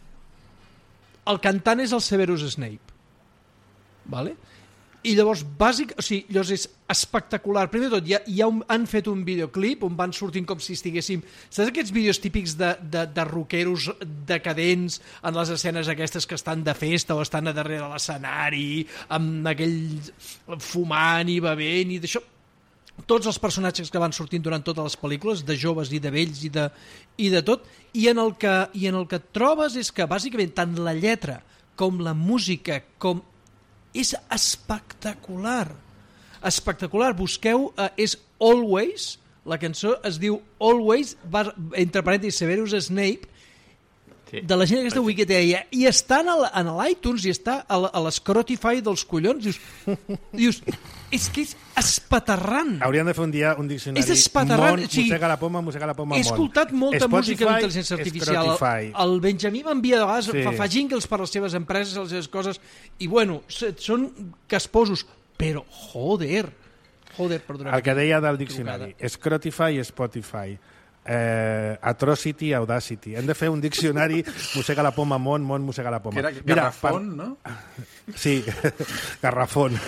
Speaker 5: el cantant és el Severus Snape, vale? I llavors, llavors és espectacular. Primer de tot, han fet un videoclip on van sortint com si estiguéssim... Saps aquests vídeos típics de rockeros decadents en les escenes aquestes que estan de festa o estan a darrere de l'escenari, amb aquells fumant i bevent i d'això? Tots els personatges que van sortint durant totes les pel·lícules, de joves i de vells i de tot, i en el que et trobes és que, bàsicament, tant la lletra com la música, com... és espectacular. Espectacular. Busqueu, és Always, la cançó es diu Always, entre parèntesis, Severus Snape, sí, de la gent aquesta Wicked AI, i està en l'iTunes i està a l'Scrotify dels collons. Dius, és que és espaterrant.
Speaker 2: Hauríem de fer un dia un diccionari.
Speaker 5: És espaterrant.
Speaker 2: Mossega la poma,
Speaker 5: He escoltat molta música d'intel·ligència artificial. El Benjamí m'envia de vegades, fa jingles per les seves empreses, les seves coses, i bueno, són casposos, però joder, perdona.
Speaker 2: El que deia del diccionari, Scrotify i Spotify, Atrocity, Audacity. Hem de fer un diccionari, mossega la poma, mossega la poma.
Speaker 3: Que era garrafón, no?
Speaker 2: Sí, garrafón.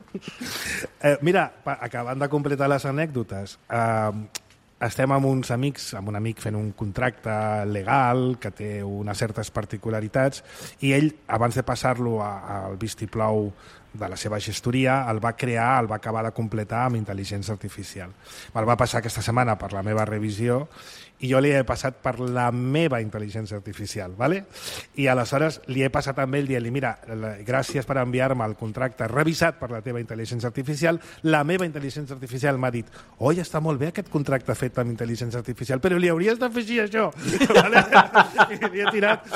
Speaker 2: Mira, acabant de completar les anècdotes, estem amb uns amics, amb un amic fent un contracte legal que té unes certes particularitats i ell, abans de passar-lo al vistiplau de la seva gestoria, el va acabar de completar amb intel·ligència artificial. Me'l va passar aquesta setmana per la meva revisió i jo li he passat per la meva intel·ligència artificial, ¿vale? I aleshores li he passat amb ell dient-li, mira, gràcies per enviar-me el contracte revisat per la teva intel·ligència artificial, la meva intel·ligència artificial m'ha dit, oi, està molt bé aquest contracte fet amb intel·ligència artificial, però li hauries d'afegir això. ¿Vale? I li he tirat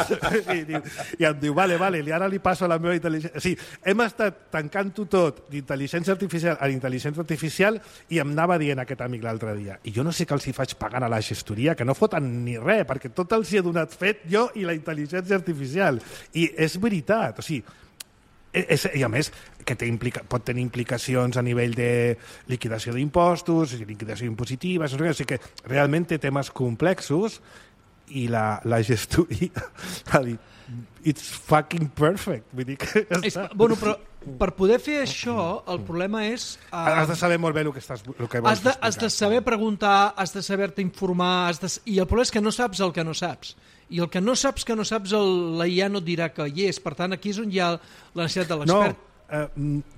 Speaker 2: i em diu, vale, i ara li passo a la meva intel·ligència... Sí, hem estat tancant-ho tot d'intel·ligència artificial a intel·ligència artificial i em anava dient aquest amic l'altre dia, i jo no sé què els hi faig pagant a la gestoria, que no foten ni res, perquè tot els hi he donat fet jo i la intel·ligència artificial. I és veritat, o sigui, i a més que pot tenir implicacions a nivell de liquidació d'impostos, liquidació impositiva, o sigui que realment té temes complexos i la gestoria ha dit it's fucking perfect. Vull dir que
Speaker 5: bueno, però per poder fer això, el problema és...
Speaker 2: has de saber molt bé el que vols explicar.
Speaker 5: Has de saber preguntar, has de saber-te informar, i el problema és que no saps el que no saps. I el que no saps la IA no et dirà que hi és. Per tant, aquí és on hi ha la necessitat de l'expert.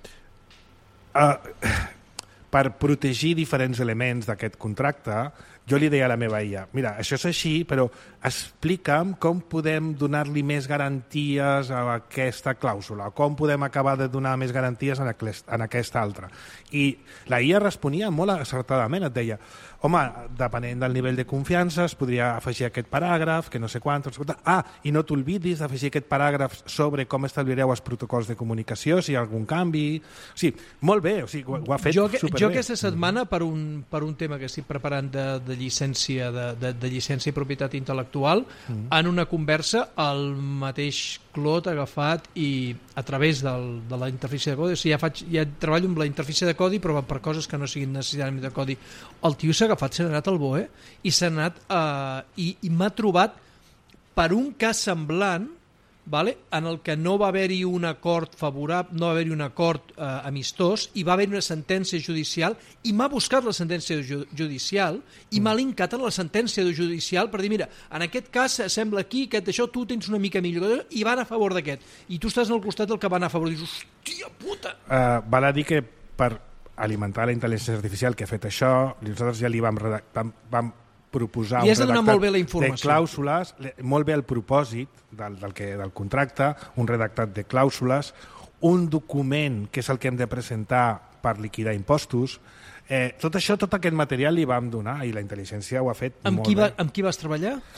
Speaker 2: Per protegir diferents elements d'aquest contracte, jo li deia a la meva IA, mira, això és així, però explica'm com podem donar-li més garanties a aquesta clàusula, com podem acabar de donar més garanties en aquesta altra. I la IA responia molt acertadament, et deia, home, depenent del nivell de confiança, es podria afegir aquest paràgraf, que no sé quant... i no t'olvidis d'afegir aquest paràgraf sobre com estabireu els protocols de comunicació, si hi ha algun canvi... O sigui, molt bé, o sigui, ho ha fet superbé.
Speaker 5: Jo aquesta setmana, per un tema que estic preparant de llicència i propietat intel·lectual, en una conversa el mateix Claude ha agafat i a través de la interfície de codi, o sigui, ja treballo amb la interfície de codi, però per coses que no siguin necessàriament de codi, el tio s'ha agafat, s'ha anat al BOE i s'ha anat i m'ha trobat per un cas semblant, vale, en el que no va haver-hi un acord favorable, no va haver-hi un acord amistós, i va haver-hi una sentència judicial, i m'ha buscat la sentència judicial i m'ha linkat en la sentència judicial per dir, mira, en aquest cas sembla aquí que això tu tens una mica millor i van a favor d'aquest, i tu estàs al costat del que van a favor, i dius, hòstia puta.
Speaker 2: Val a dir que per alimentar la intel·ligència artificial que ha fet això, nosaltres ja li vam proposar un redactat de clàusules, molt bé el propòsit del contracte, un redactat de clàusules, un document que és el que hem de presentar per liquidar impostos. Tot això, tot aquest material li vam donar i la intel·ligència ho ha fet molt bé.
Speaker 5: Amb qui vas treballar?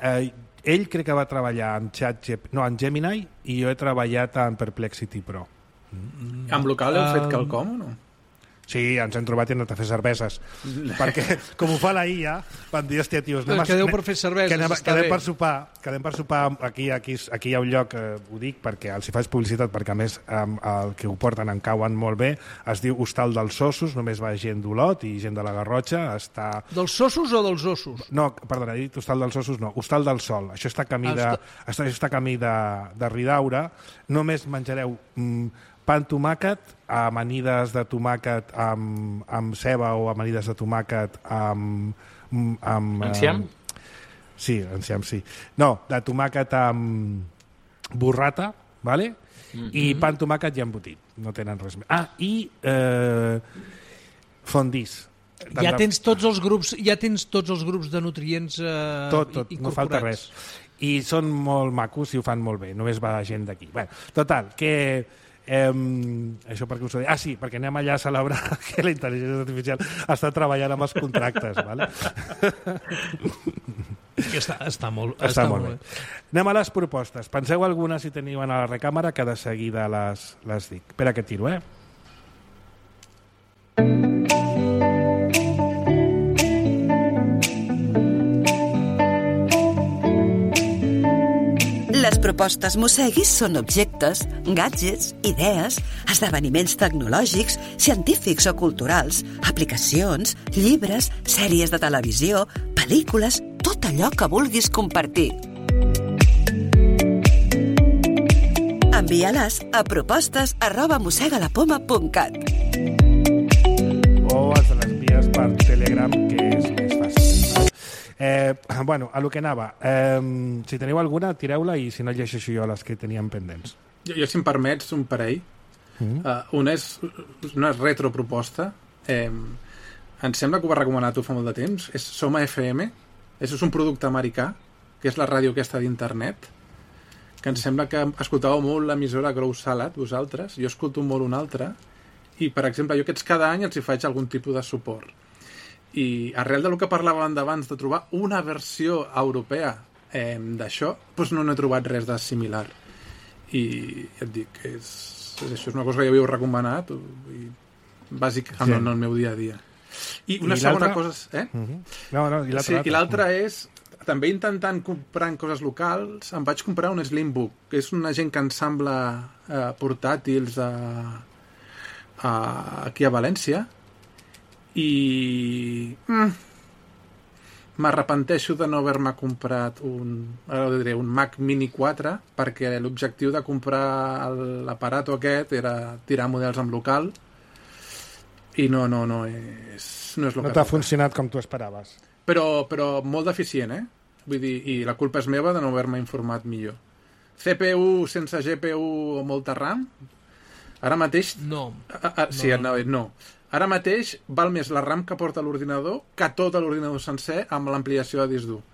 Speaker 2: Ell crec que va treballar en en Gemini, i jo he treballat en Perplexity Pro.
Speaker 3: Amb local heu fet quelcom o no?
Speaker 2: Sí, ens hem trobat i hem anat a fer cerveses. Perquè, com ho fa la IA, van dir, hòstia, tios,
Speaker 5: quedeu per fer cerveses,
Speaker 2: quedem per sopar, aquí hi ha un lloc, ho dic perquè els hi faig publicitat, perquè a més el que ho porten en cauen molt bé, es diu Hostal dels Ossos, només va gent d'Olot i gent de la Garrotxa.
Speaker 5: Dels Ossos o dels Ossos?
Speaker 2: No, perdona, he dit Hostal dels Ossos, no, Hostal del Sol. Això està camí de Ridaura. Només menjareu pa amb tomàquet, amanides de tomàquet amb ceba o amanides de tomàquet amb
Speaker 4: Enciam?
Speaker 2: Sí, enciam, sí. No, de tomàquet amb burrata, ¿vale? I pa amb tomàquet i embotit. No tenen res més. I fondis.
Speaker 5: Ja tens tots els grups de nutrients
Speaker 2: tot,
Speaker 5: incorporats.
Speaker 2: no falta res. I són molt macos i ho fan molt bé. Només va gent d'aquí. Bueno, total, que això perquè us ho dic. Sí, perquè anem allà a celebrar que la intel·ligència artificial està treballant amb els contractes, ¿vale?
Speaker 5: Està molt bé.
Speaker 2: Anem a les propostes. Penseu alguna si teniu a la recàmera, que de seguida les dic. Espera que tiro,
Speaker 6: Les propostes Mosseguis són objectes, gadgets, idees, esdeveniments tecnològics, científics o culturals, aplicacions, llibres, sèries de televisió, pel·lícules, tot allò que vulguis compartir. Envia-les a propostes@mossegalapoma.cat.
Speaker 2: O ens les envies per Telegram, que és més fàcil. Bueno, a lo que anava. Si teniu alguna, tireu-la, i si no llegeixo jo les que teníem pendents.
Speaker 3: Jo, si em permets, un parell. Una és retroproposta. Em sembla que ho vas recomanar tu fa molt de temps. És Soma FM. És un producte americà, que és la ràdio aquesta d'internet, que em sembla que escoltàveu molt l'emissora Grow Salad, vosaltres. Jo escolto molt una altra. I, per exemple, jo aquests cada any els hi faig algun tipus de suport. I arrel del que parlàvem d'abans, de trobar una versió europea d'això, doncs no he trobat res de similar. I et dic, és una cosa que ja havíeu recomanat i bàsic en el meu dia a dia. I una segona cosa... I l'altra és, també intentant comprar coses locals, em vaig comprar un Slimbook, que és una gent que ensambla portàtils aquí a València, i m'arrepenteixo de no haver-me comprat un Mac Mini 4, perquè l'objectiu de comprar l'aparato aquest era tirar models en local, i no és el que
Speaker 2: no t'ha funcionat com tu esperaves.
Speaker 3: Però molt deficient, Vull dir, i la culpa és meva de no haver-me informat millor. CPU sense GPU o molta RAM? Ara mateix...
Speaker 5: No.
Speaker 3: No. Ara mateix val més la RAM que porta l'ordinador que tot l'ordinador sencer amb l'ampliació de disc dur.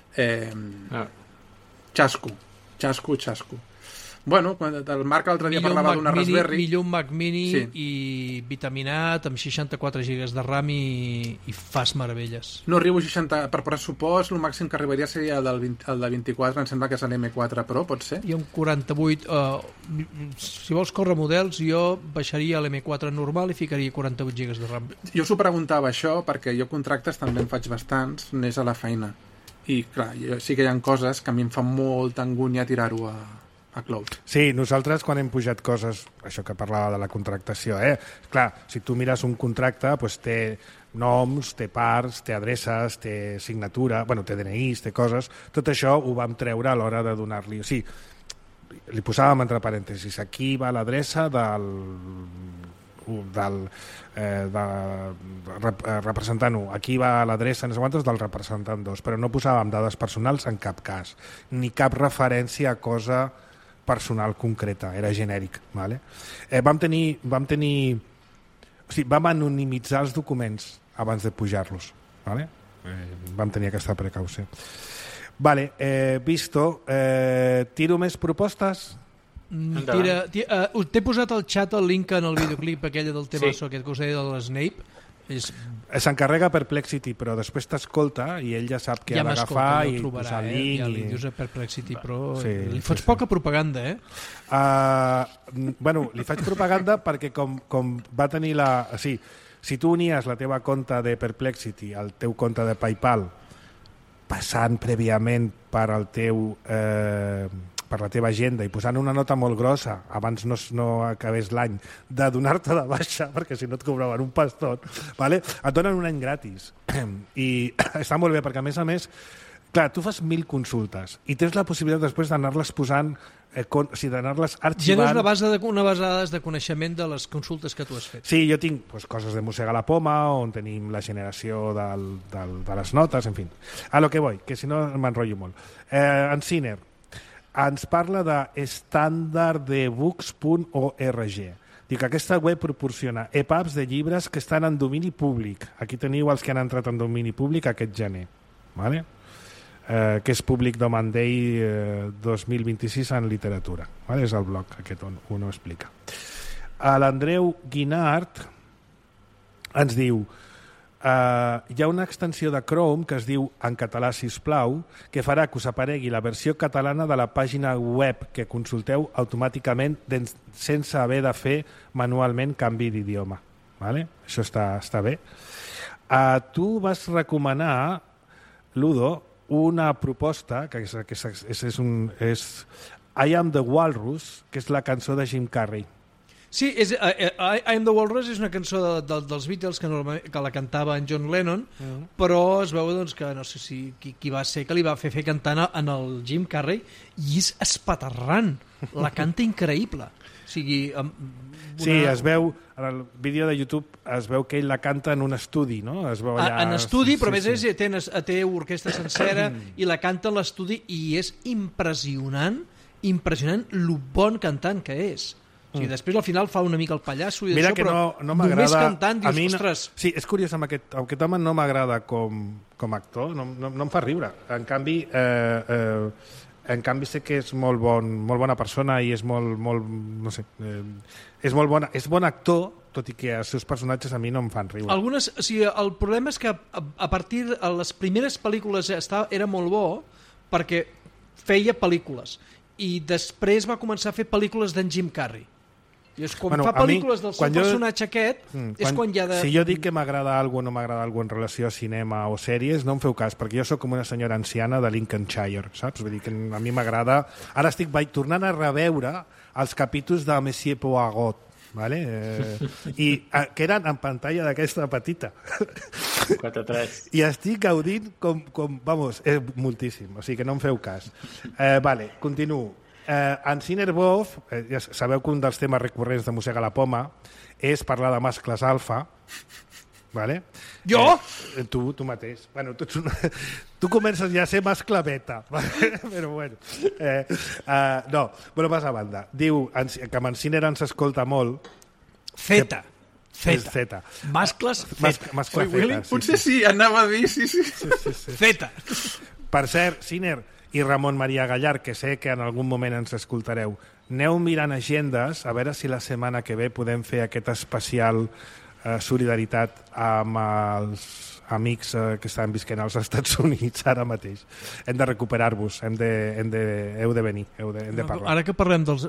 Speaker 3: Xasco. Bueno, el Marc l'altre dia parlava d'una Raspberry.
Speaker 5: Millor un Mac Mini, sí. I vitaminat, amb 64 GB de RAM i fas meravelles.
Speaker 3: No arribo a 60... Per pressupost, el màxim que arribaria seria el de 24, em sembla que és l'M4 Pro, pot ser?
Speaker 5: Hi ha un 48... si vols córrer models, jo baixaria l'M4 normal i ficaria 48 GB de RAM.
Speaker 3: Jo us ho preguntava això, perquè jo contractes també en faig bastants, n'és a la feina. I, clar, sí que hi ha coses que a mi em fa molta angúnia tirar-ho a cloud.
Speaker 2: Sí, nosaltres quan hem pujat coses, això que parlava de la contractació, clar, si tu mires un contracte, doncs té noms, té parts, té adreces, té signatura, bueno, té DNIs, té coses, tot això ho vam treure a l'hora de donar-li... O sigui, li posàvem entre parèntesis, aquí va l'adreça del representant 1, aquí va l'adreça no sé quantes del representant 2, però no posàvem dades personals en cap cas, ni cap referència a cosa personal concreta, era genèric, vale? Vam anonimitzar els documents abans de pujar-los, vale? Vam tenir aquesta precaució. Vale, visto, tiro més propostes?
Speaker 5: T'he posat al xat el link en el videoclip aquella del temasso, aquest que us deia de l'Snape,
Speaker 2: S'encarrega Perplexity Pro, després t'escolta i ell ja sap què ha d'agafar i posar el link.
Speaker 5: Ja li dius a Perplexity Pro,
Speaker 2: Sí,
Speaker 5: li fots poca propaganda,
Speaker 2: Bueno, li faig propaganda perquè com va tenir si tu unies la teva compte de Perplexity al teu compte de PayPal passant prèviament per el teu per la teva agenda i posant una nota molt grossa abans no acabés l'any de donar-te de baixa, perquè si no et cobraven un paston, vale? Et donen un any gratis i està molt bé perquè a més clar, tu fas 1000 consultes i tens la possibilitat després d'anar-les posant d'anar-les arxivant.
Speaker 5: Generes una base de dades de coneixement de les consultes que tu has fet.
Speaker 2: Sí, jo tinc coses de Mossega la Poma, on tenim la generació de les notes, en fi. A lo que voy, que si no m'enrotllo molt. En Ciner ens parla de standardebooks.org. Diu que aquesta web proporciona EPUBs de llibres que estan en domini públic. Aquí teniu els que han entrat en domini públic aquest gener. Vale? Que és Public Domain Day 2026 en literatura. Vale? És el blog aquest on ho explica. L'Andreu Guinart ens diu hi ha una extensió de Chrome que es diu en català sisplau que farà que us aparegui la versió catalana de la pàgina web que consulteu automàticament sense haver de fer manualment canvi d'idioma. Vale? Això està bé. Tu vas recomanar, Ludo, una proposta que és I Am the Walrus, que és la cançó de Jim Carrey.
Speaker 5: Sí, I Am the Walrus és una cançó dels Beatles que la cantava en John Lennon, però es veu doncs, que no sé qui va ser que li va fer cantant en el Jim Carrey i és espaterrant, la canta increïble. O sigui,
Speaker 2: sí, es veu en el vídeo de YouTube es veu que ell la canta en un estudi, no? Es veu allà...
Speaker 5: En estudi, però a més té orquestra sencera i la canta a l'estudi i és impressionant lo bon cantant que és. O sigui, després al final fa una mica el pallasso i
Speaker 2: mira
Speaker 5: això,
Speaker 2: que
Speaker 5: però
Speaker 2: no m'agrada,
Speaker 5: només cantant dius, ostres...
Speaker 2: Sí, és curiós, amb aquest home no m'agrada com actor, no em fa riure. En canvi sé que és molt bona persona i és molt no sé, és bon actor, tot i que els seus personatges a mi no em fan riure.
Speaker 5: El problema és que a partir de les primeres pel·lícules era molt bo perquè feia pel·lícules i després va començar a fer pel·lícules d'en Jim Carrey. I quan fa pel·lícules del seu personatge aquest és quan hi ha de...
Speaker 2: Si jo dic que m'agrada alguna o no m'agrada alguna en relació a cinema o sèries, no em feu cas, perquè jo sóc com una senyora anciana de Lincolnshire, saps? Vull dir que a mi m'agrada... Ara estic tornant a reveure els capítols de Monsieur Poirot, vale? Que eren en pantalla d'aquesta petita.
Speaker 4: 4:3.
Speaker 2: I estic gaudint vamos, moltíssim, o sigui que no em feu cas. Vale, continuo. En Cinerbov, ja sabeu que un dels temes recurrents de Mossega la Poma és parlar de mascles alfa, vale?
Speaker 5: Jo?
Speaker 2: Tu mateix. Bueno, tu comences ja a ser mascle beta, vale? Però bueno. No, però vas a banda. Diu que amb en Ciner ens escolta molt.
Speaker 5: Zeta.
Speaker 2: Mascle
Speaker 5: Mascles Zeta.
Speaker 2: Zeta.
Speaker 3: Potser sí, anava a dir, sí.
Speaker 5: Zeta.
Speaker 2: Per cert, Ciner i Ramon Maria Gallar, que sé que en algun moment ens escoltareu, aneu mirant agendes a veure si la setmana que ve podem fer aquest especial solidaritat amb els amics que estan visquent als Estats Units ara mateix. Hem de recuperar-vos, heu de venir, hem de parlar.
Speaker 5: Ara que parlem dels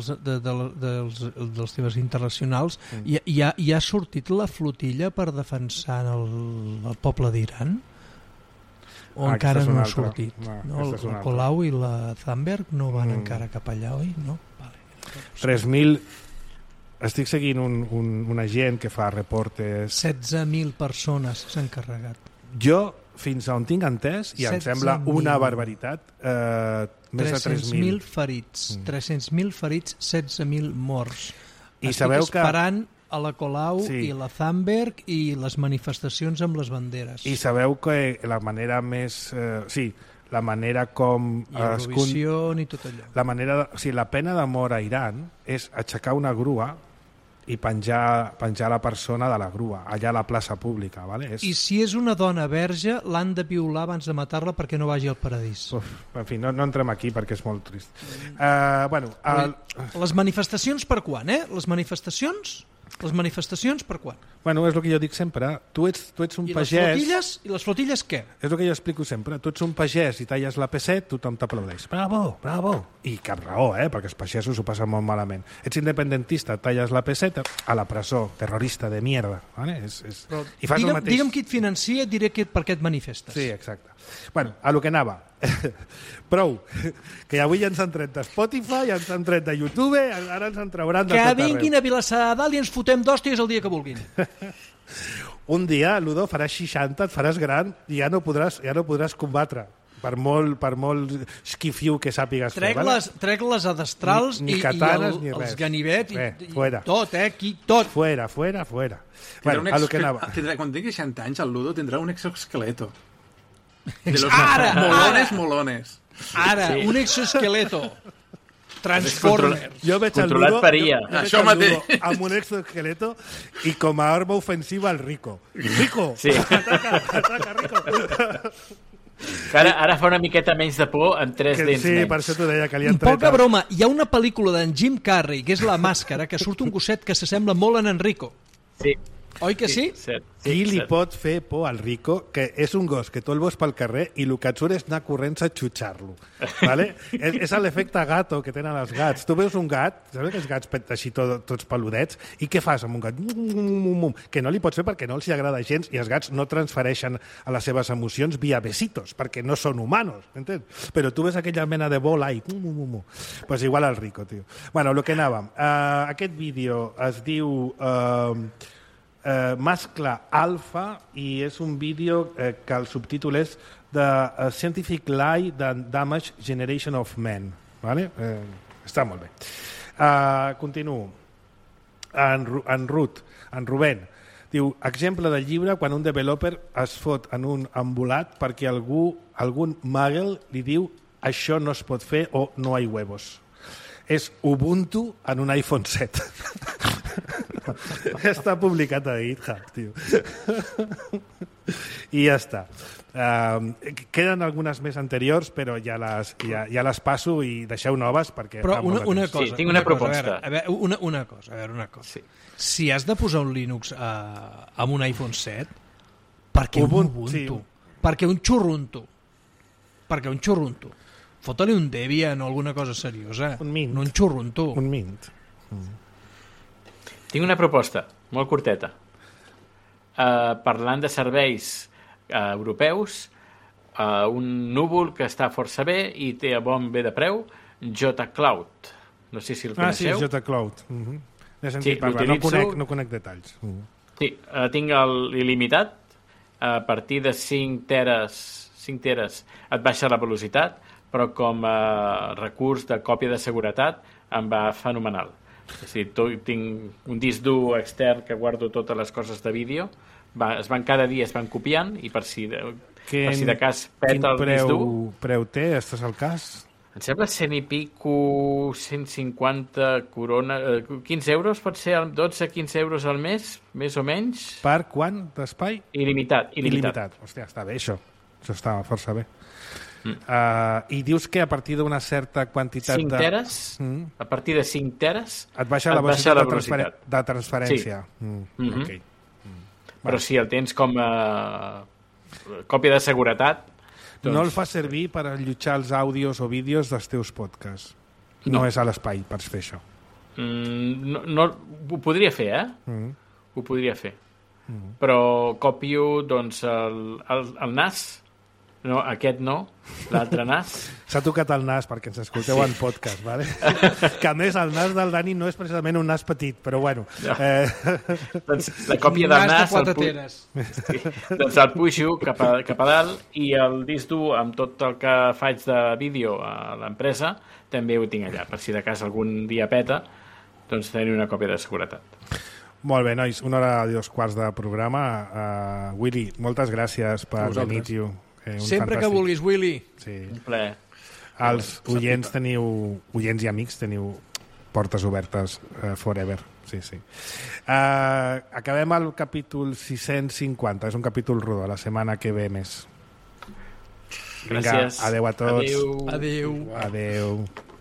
Speaker 5: temes internacionals, ja ha sortit la flotilla per defensar el poble d'Iran? O encara no ha sortit? El Colau i la Thunberg no van encara cap allà, oi? No? Vale.
Speaker 2: 3.000... Estic seguint un agent que fa reportes...
Speaker 5: 16.000 persones s'han carregat.
Speaker 2: Jo, fins a on tinc entès, i em sembla una barbaritat, més de 3.000
Speaker 5: ferits. 300.000 ferits, 16.000 morts.
Speaker 2: I
Speaker 5: estic esperant a la Colau i la Thunberg i les manifestacions amb les banderes.
Speaker 2: I sabeu que la manera més... la manera com...
Speaker 5: I Eurovisió i tot allò.
Speaker 2: La pena de mort a Iran és aixecar una grua i penjar la persona de la grua, allà a la plaça pública. Vale?
Speaker 5: I si és una dona verge, l'han de violar abans de matar-la perquè no vagi al paradís.
Speaker 2: En fi, no entrem aquí perquè és molt trist.
Speaker 5: Les manifestacions per quan, Les manifestacions... Les manifestacions per quan?
Speaker 2: Bueno, és el que jo dic sempre. Tu ets un
Speaker 5: I
Speaker 2: pagès...
Speaker 5: I les flotilles què?
Speaker 2: És el que jo explico sempre. Tu ets un pagès i talles la P7, tothom t'aplaudeix. Bravo, bravo. I cap raó, perquè els pagesos ho passen molt malament. Ets independentista, talles la P7, a la presó, terrorista de mierda. Vale?
Speaker 5: Però
Speaker 2: I fas el mateix.
Speaker 5: Digue'm qui et financia, et diré per què et manifestes.
Speaker 2: Sí, exacte. Bueno, a lo que anava. Prou, que avui ja ens han tret de Spotify, ja ens han tret de YouTube, ara ens en trauran de tot arreu.
Speaker 5: Que vinguin a Vilassar de Dalt i ens fotem d'hòsties el dia que vulguin.
Speaker 2: Un dia, Ludo, faràs 60, et faràs gran i ja no podràs combatre. Per molt esquifiu que sàpigues fer.
Speaker 5: Trec les adestrals
Speaker 2: ni katanes,
Speaker 5: i
Speaker 2: ni res.
Speaker 5: els ganivets i
Speaker 2: fuera.
Speaker 5: tot, tot.
Speaker 2: Fuera. Bueno, a lo que anava.
Speaker 3: Quan tingui 60 anys, el Ludo tindrà un exoesqueleto. De los molones.
Speaker 5: Ara, sí. Un exoesqueleto. Transformers.
Speaker 2: Jo veig el
Speaker 4: Controlat
Speaker 2: Ludo,
Speaker 4: per IA.
Speaker 3: Això mateix.
Speaker 2: Amb un exoesqueleto i com a arma ofensiva el Rico. Rico!
Speaker 4: Sí.
Speaker 2: Ataca, Rico!
Speaker 4: Ara fa una miqueta menys de por amb 3 dents
Speaker 2: sí,
Speaker 4: menys.
Speaker 2: Per això t'ho deia, que li han tret...
Speaker 5: Poca broma, hi ha una pel·lícula d'en Jim Carrey, que és La Màscara, que surt un gosset que s'assembla molt en Enrico.
Speaker 4: Sí.
Speaker 5: Oi que sí?
Speaker 2: Qui li pot fer por al Rico, que és un gos que tu el veus pel carrer i el que et surt és anar corrents a xutxar-lo. Vale? És l'efecte gato que tenen els gats. Tu veus un gat, saps aquells gats així tots peludets, i què fas amb un gat? Que no li pots fer perquè no els hi agrada gens i els gats no transfereixen a les seves emocions via besitos, perquè no són humanos, entens? Però tu ves aquella mena de bola i... Pues igual al Rico, tio. Bueno, lo que anàvem. Aquest vídeo es diu... Mascle Alpha i és un vídeo que el subtítol és The Scientific Lie and Damage Generation of Men. Vale? Està molt bé. Continuo. En Rubén diu, exemple del llibre quan un developer es fot en un embolat perquè algun muggle li diu això no es pot fer o no hay huevos. És Ubuntu en un iPhone 7. Està publicat a GitHub, tio. I ja està. Queden algunes més anteriors, però ja les passo i deixeu noves perquè...
Speaker 5: Però una cosa...
Speaker 4: Sí, tinc una proposta.
Speaker 5: A veure, una cosa. Sí. Si has de posar un Linux amb un iPhone 7, per què un Ubuntu? Sí. Per què un xurrunto? Fota-li un Debian o alguna cosa seriosa.
Speaker 2: Un Mint.
Speaker 5: No un xurrunto.
Speaker 2: Un Mint.
Speaker 4: Tinc una proposta, molt curteta. Parlant de serveis europeus, un núvol que està força bé i té a bon bé de preu, JCloud. No sé si el coneixeu.
Speaker 2: Sí, JCloud. N'he sentit parlar, no conec detalls.
Speaker 4: Sí, tinc l'il·limitat. A partir de 5 teres et baixa la velocitat, però com a recurs de còpia de seguretat em va fenomenal. És a dir, tinc un disc dur extern que guardo totes les coses de vídeo, cada dia es van copiant i per si de cas peta el disc dur...
Speaker 2: Quin preu té? Estàs al cas?
Speaker 4: Em sembla 100 i pico, 150 corona... 15 euros pot ser, 12-15 euros al mes, més o menys.
Speaker 2: Per quant d'espai?
Speaker 4: Il·limitat.
Speaker 2: Hòstia, està bé això. Això està força bé. I dius que a partir d'una certa quantitat
Speaker 4: 5 teres, a partir de 5 teres
Speaker 2: et baixa la velocitat de transferència.
Speaker 4: Sí.
Speaker 2: Okay.
Speaker 4: Però si el tens com a còpia de seguretat doncs...
Speaker 2: No el fa servir per allotjar els àudios o vídeos dels teus podcasts. No és a l'espai per fer això.
Speaker 4: No, ho podria fer, ho podria fer. Però copio doncs el NAS. No, aquest no, l'altre nas.
Speaker 2: S'ha tocat el nas perquè ens escolteu en podcast, vale? Que a més el nas del Dani no és precisament un nas petit, però bueno.
Speaker 4: No. Doncs la còpia del nas doncs el pujo cap a dalt i el disc dur amb tot el que faig de vídeo a l'empresa també ho tinc allà, per si de cas algun dia peta, doncs tenir una còpia de seguretat.
Speaker 2: Molt bé, nois, 1:02 de programa. Willy, moltes gràcies per venir, tio.
Speaker 5: Sempre que vulguis, Willy.
Speaker 4: Sí. Un plaer.
Speaker 2: Els oients i amics teniu portes obertes forever. Sí. Acabem el capítol 650. És un capítol rodó. La setmana que ve més.
Speaker 4: Gràcies.
Speaker 2: Vinga, adeu a tots.
Speaker 5: Adeu.
Speaker 2: Adeu.